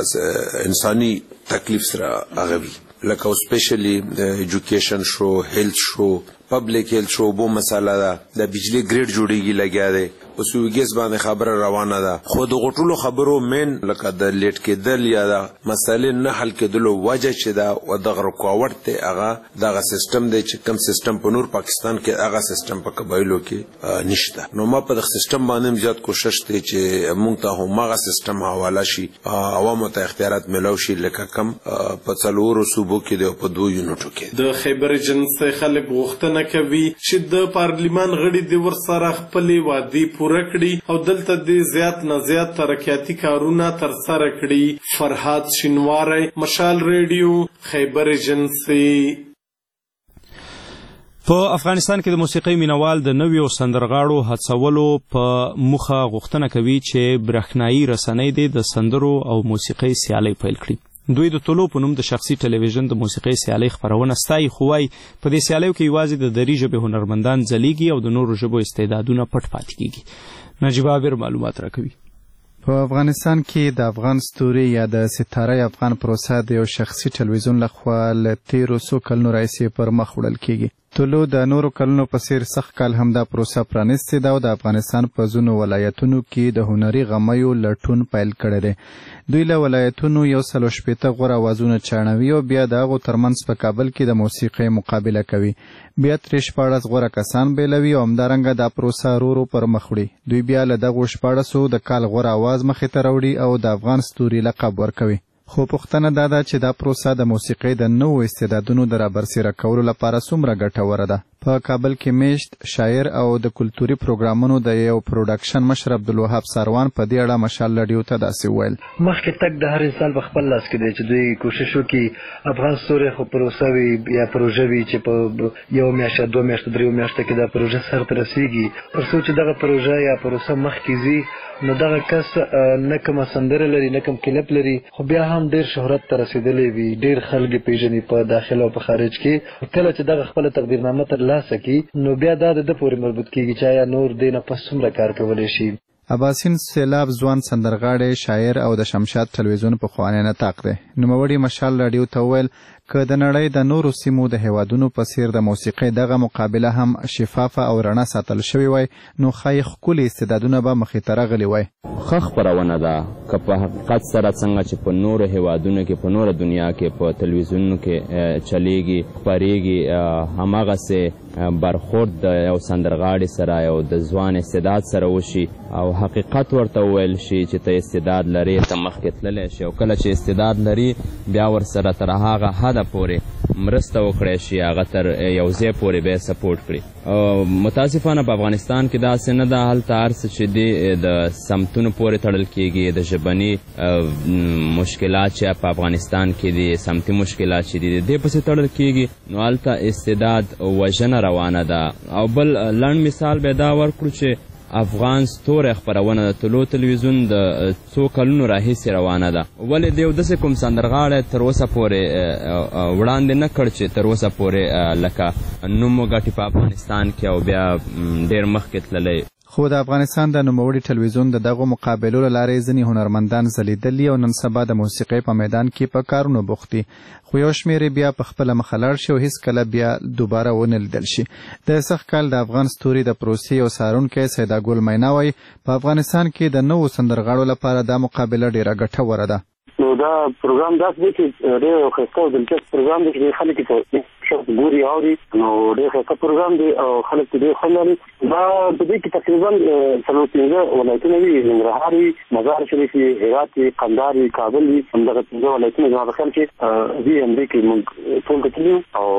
Y: لکه انساني تکلیف سره هغه وي لکه سپیشلی ایجوکیشن شو هیلث شو پبلک هیلث شو بو مساله ده د بجلی ګریډ جوړیږي لګیا دی اوس یو ګیس باندې خبره روانه ده خو د غټولو خبرو مین لکه د لیټ کېدل یا د مسالې نه حل کېدلو وجه چې دا و د رکاوټ ته هغه دغه سیستم دی چې کوم سیستم په نور پاکستان کې هغه سیستم په قبایلو کې نشته نو ما په دغه سیستم باندې زیات کوشش کوي چې موږ ته هم هغه سیستم حواله شي عوامو ته اختیارات ملو شي لکه کم په څلورو صوبو کې دی په 2 یونټو کې.
F: د خیبر جنسي خلک غوښتنه کوي چې د پارلیمان غړي د ورسره خپل وعده پوره کړي او دلته د زیات نه زیات ترقیاتي کارونه ترسره کړي. فرهاد شینواری مشال ریډیو خیبر جنسي.
A: په افغانستان کې د موسیقۍ مینوال د نویو سندرغاړو هڅولو په موخه غوښتنه کوي چې برېښنایي رسنۍ د سندرو او موسیقۍ سیالۍ پیل کړي. دوی د طلوع په نوم د شخصي ټلویزیون د موسیقۍ سیالۍ خپرونه ستایي خو وایي په دې سیالیو کې یوازې د دري ژبې هنرمندان ځلیږي او د نورو ژبو استعدادونه پټ پاتې کېږي. نجیب عابر معلومات راکوي.
T: په افغانستان کې د افغان ستوري یا د ستاره افغان پروسه د یو شخصي ټلویزیون لخوا له 1300 کلونو راهیسې پر مخ وړل کېږي. طلوع د نورو کلونو په څیر سخت کال هم دا پروسه پرانیستې ده او د افغانستان په ځینو ولایتونو کې د هنري غمیو لټون پیل کړی دی. دوی له ولایتونو 160 غوره اوازونه چاڼوي او بیا د هغو ترمنځ په کابل کې د موسیقۍ مقابله کوي. بیا ترې 14 غوره کسان بیلوي او همدارنګه دا پروسه ورو ورو پر مخ وړي. دوی بیا له دغو 14 د کال غوره اواز مخې ته راوړي او د افغان ستوري لقب ورکوي. خو پوښتنه دا ده چې دا پروسه د موسیقۍ د نوو استعدادونو د رابرسېره کولو لپاره څومره ګټوره ده. په کابل کې میشت شاعر او د کلتوري پروګرامونو د یو پروډکشن مشر عبدالوهاب ساروان په دې اړه مشال رادیو ته داسې وویل:
D: مخکې تګ د هر انسان په خپل لاس کې دی چې دوی کوشش وکړي افغان ستوري خو پروسه وي یا پروژه وي چې په یو میاشت 2 میاشت 3 میاشتو کې دا پروژه سرته رسیږي. تر څو چې دغه پروژه یا پروسه مخکې ځي نو دغه کس نه کومه سندره لري نه کوم کلپ لري خو بیا هم ډېر شهرت ته رسېدلی وي، ډېر خلک یې پیژني په داخل او په خارج کې. کله چې دغه خپله تقدیرنامه ترلاسه کړي نو بیا دا د ده پورې مربوط کېږي چې آیا نور دې نه پس څومره کار کولی شي.
T: اباسین سیلاب ځوان سندرغاړی شاعر او د شمشاد تلویزیون پخوانی نطاق دی. نوموړي مشال راډیو ته وویل که د نړۍ د نورو سیمو د هیوادونو په څیر د موسیقۍ دغه مقابله هم شفافه او رڼا ساتل شوې وای نو ښایي ښکلي استعدادونه به مخې ته راغلي وای.
L: ښه خپرونه ده که په حقیقت سره څنګه چې په نورو هیوادونو کې په نوره دنیا کې په تلویزیونونو کې چلیږي خپرېږي هماغسې برخورد د یو سندرغاړي سره یو د ځوان استعداد سره وشي او حقیقت ورته وویل شي چې ته استعداد لري ته مخکې تللی شي او کله چې استعداد لري بیا ورسره تر هغه حده پورې مرسته وکړی شي هغه تر یو ځای پورې به یې سپورټ کړي. متاسفانه په افغانستان کې داسې نه ده. هلته هر څه چې دی د سمتونو پورې تړل کېږي. د ژبني مشکلات چې په افغانستان کې دي سمتي مشکلات چې دي دې پسې تړل کېږي نو هلته استعداد وژنه روانه ده. او بل لنډ مثال به دا ورکړو چې افغان ستوری خپرونه د طلوع تلویزیون د څو کلونو راهیسې روانه ده. ولې د یو داسې کوم سندرغاړی تر اوسه پورې وړاندې نه کړ چې تر اوسه پورې لکه نوم وګټي په افغانستان کې او بیا ډېر مخکې تللی.
T: خو د افغانستان د نوموړي تلویزیون د دغو مقابلو له لارې ځینې هنرمندان ځلیدلي او نن سبا د موسیقۍ په میدان کې په کارونو بوخت دي. خو یو شمېر بیا په خپله مخه لاړ شي او هیڅکله بیا دوباره ونه لیدل شي. د سخت کال د افغان ستوري د پروسې یو څارونکی سیداګل مینا وایي په افغانستان کې د نوو سندرغاړو لپاره دا مقابله ډېره ګټوره ده.
N: نو دا پروګرام داسې دی چې ډېر ښایسته او دلچسپ پروګرام دی چې خلک یې په ګوري اوري نو ډېر ښایسته پروګرام دی او خلک پرې ډېر خوند لري. دا په دې کې تقریبا 15 ولایتونه وي: ننګرهار وي، مزار شریف وي، هرات وي، قندهار وي، کابل وي. همدغه 15 ولایتونه زما په خیال چې دې همدې کې موږ ټول کتلي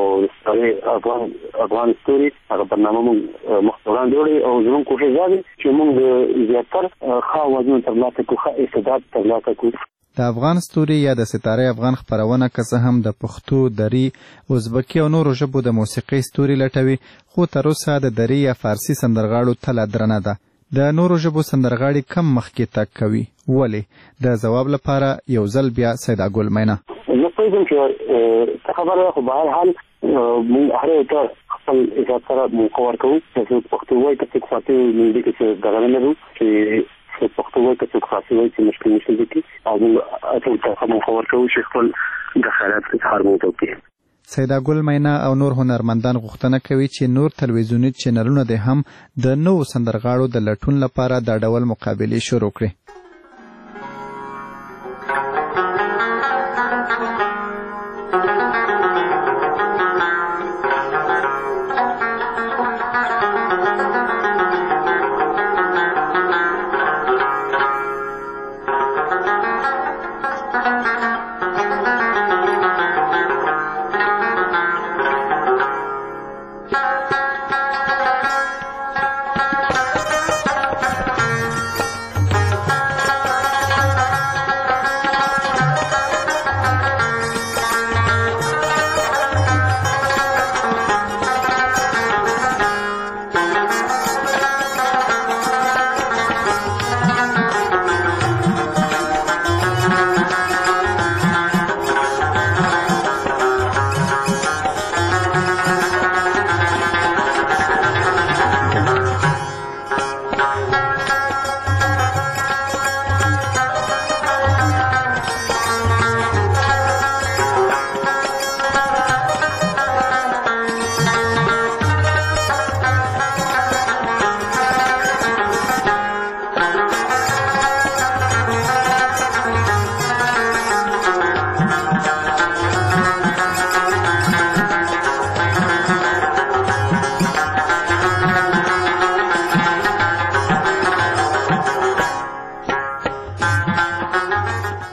N: او افغان ستوري هغه برنامه موږ مخ ته وړاندې وړي او زموږ کوښښ دا دی چې موږ د زیاتر ښه اوازونه ترلاسه کړو، ښه استعداد ترلاسه کړو.
T: د افغان ستوري یا د ستاره افغان خپرونه که څه هم د پښتو، دري، ازبکي او نورو ژبو د موسیقۍ ستوري لټوي خو تر اوسه د دري یا فارسي سندرغاړو تله درنه ده. د نورو ژبو سندرغاړي کم مخکې تګ کوي. ولې؟ د ځواب لپاره یو ځل بیا سیداګل مینا:
N: زه پوهېږم چې څه خبره خو به هر حال موږ هر یو ته خپل اجازه سره موقع ورکوو چې څوک پښتو وایي که څوک فارسي وایي. موږ دې کې څه دغه نه لرو چې پښتو وایي که څوک فارسي وایي چې مشکل نشته دې کې او موږ ټول ته موقع ورکوو چې خپل د خیالات اظهار مو وکړي.
T: سیداګل مینا او نور هنرمندان غوښتنه کوي چې نور تلویزیوني چینلونه دې هم د نوو سندرغاړو د لټون لپاره دا ډول مقابلې شروع کړي.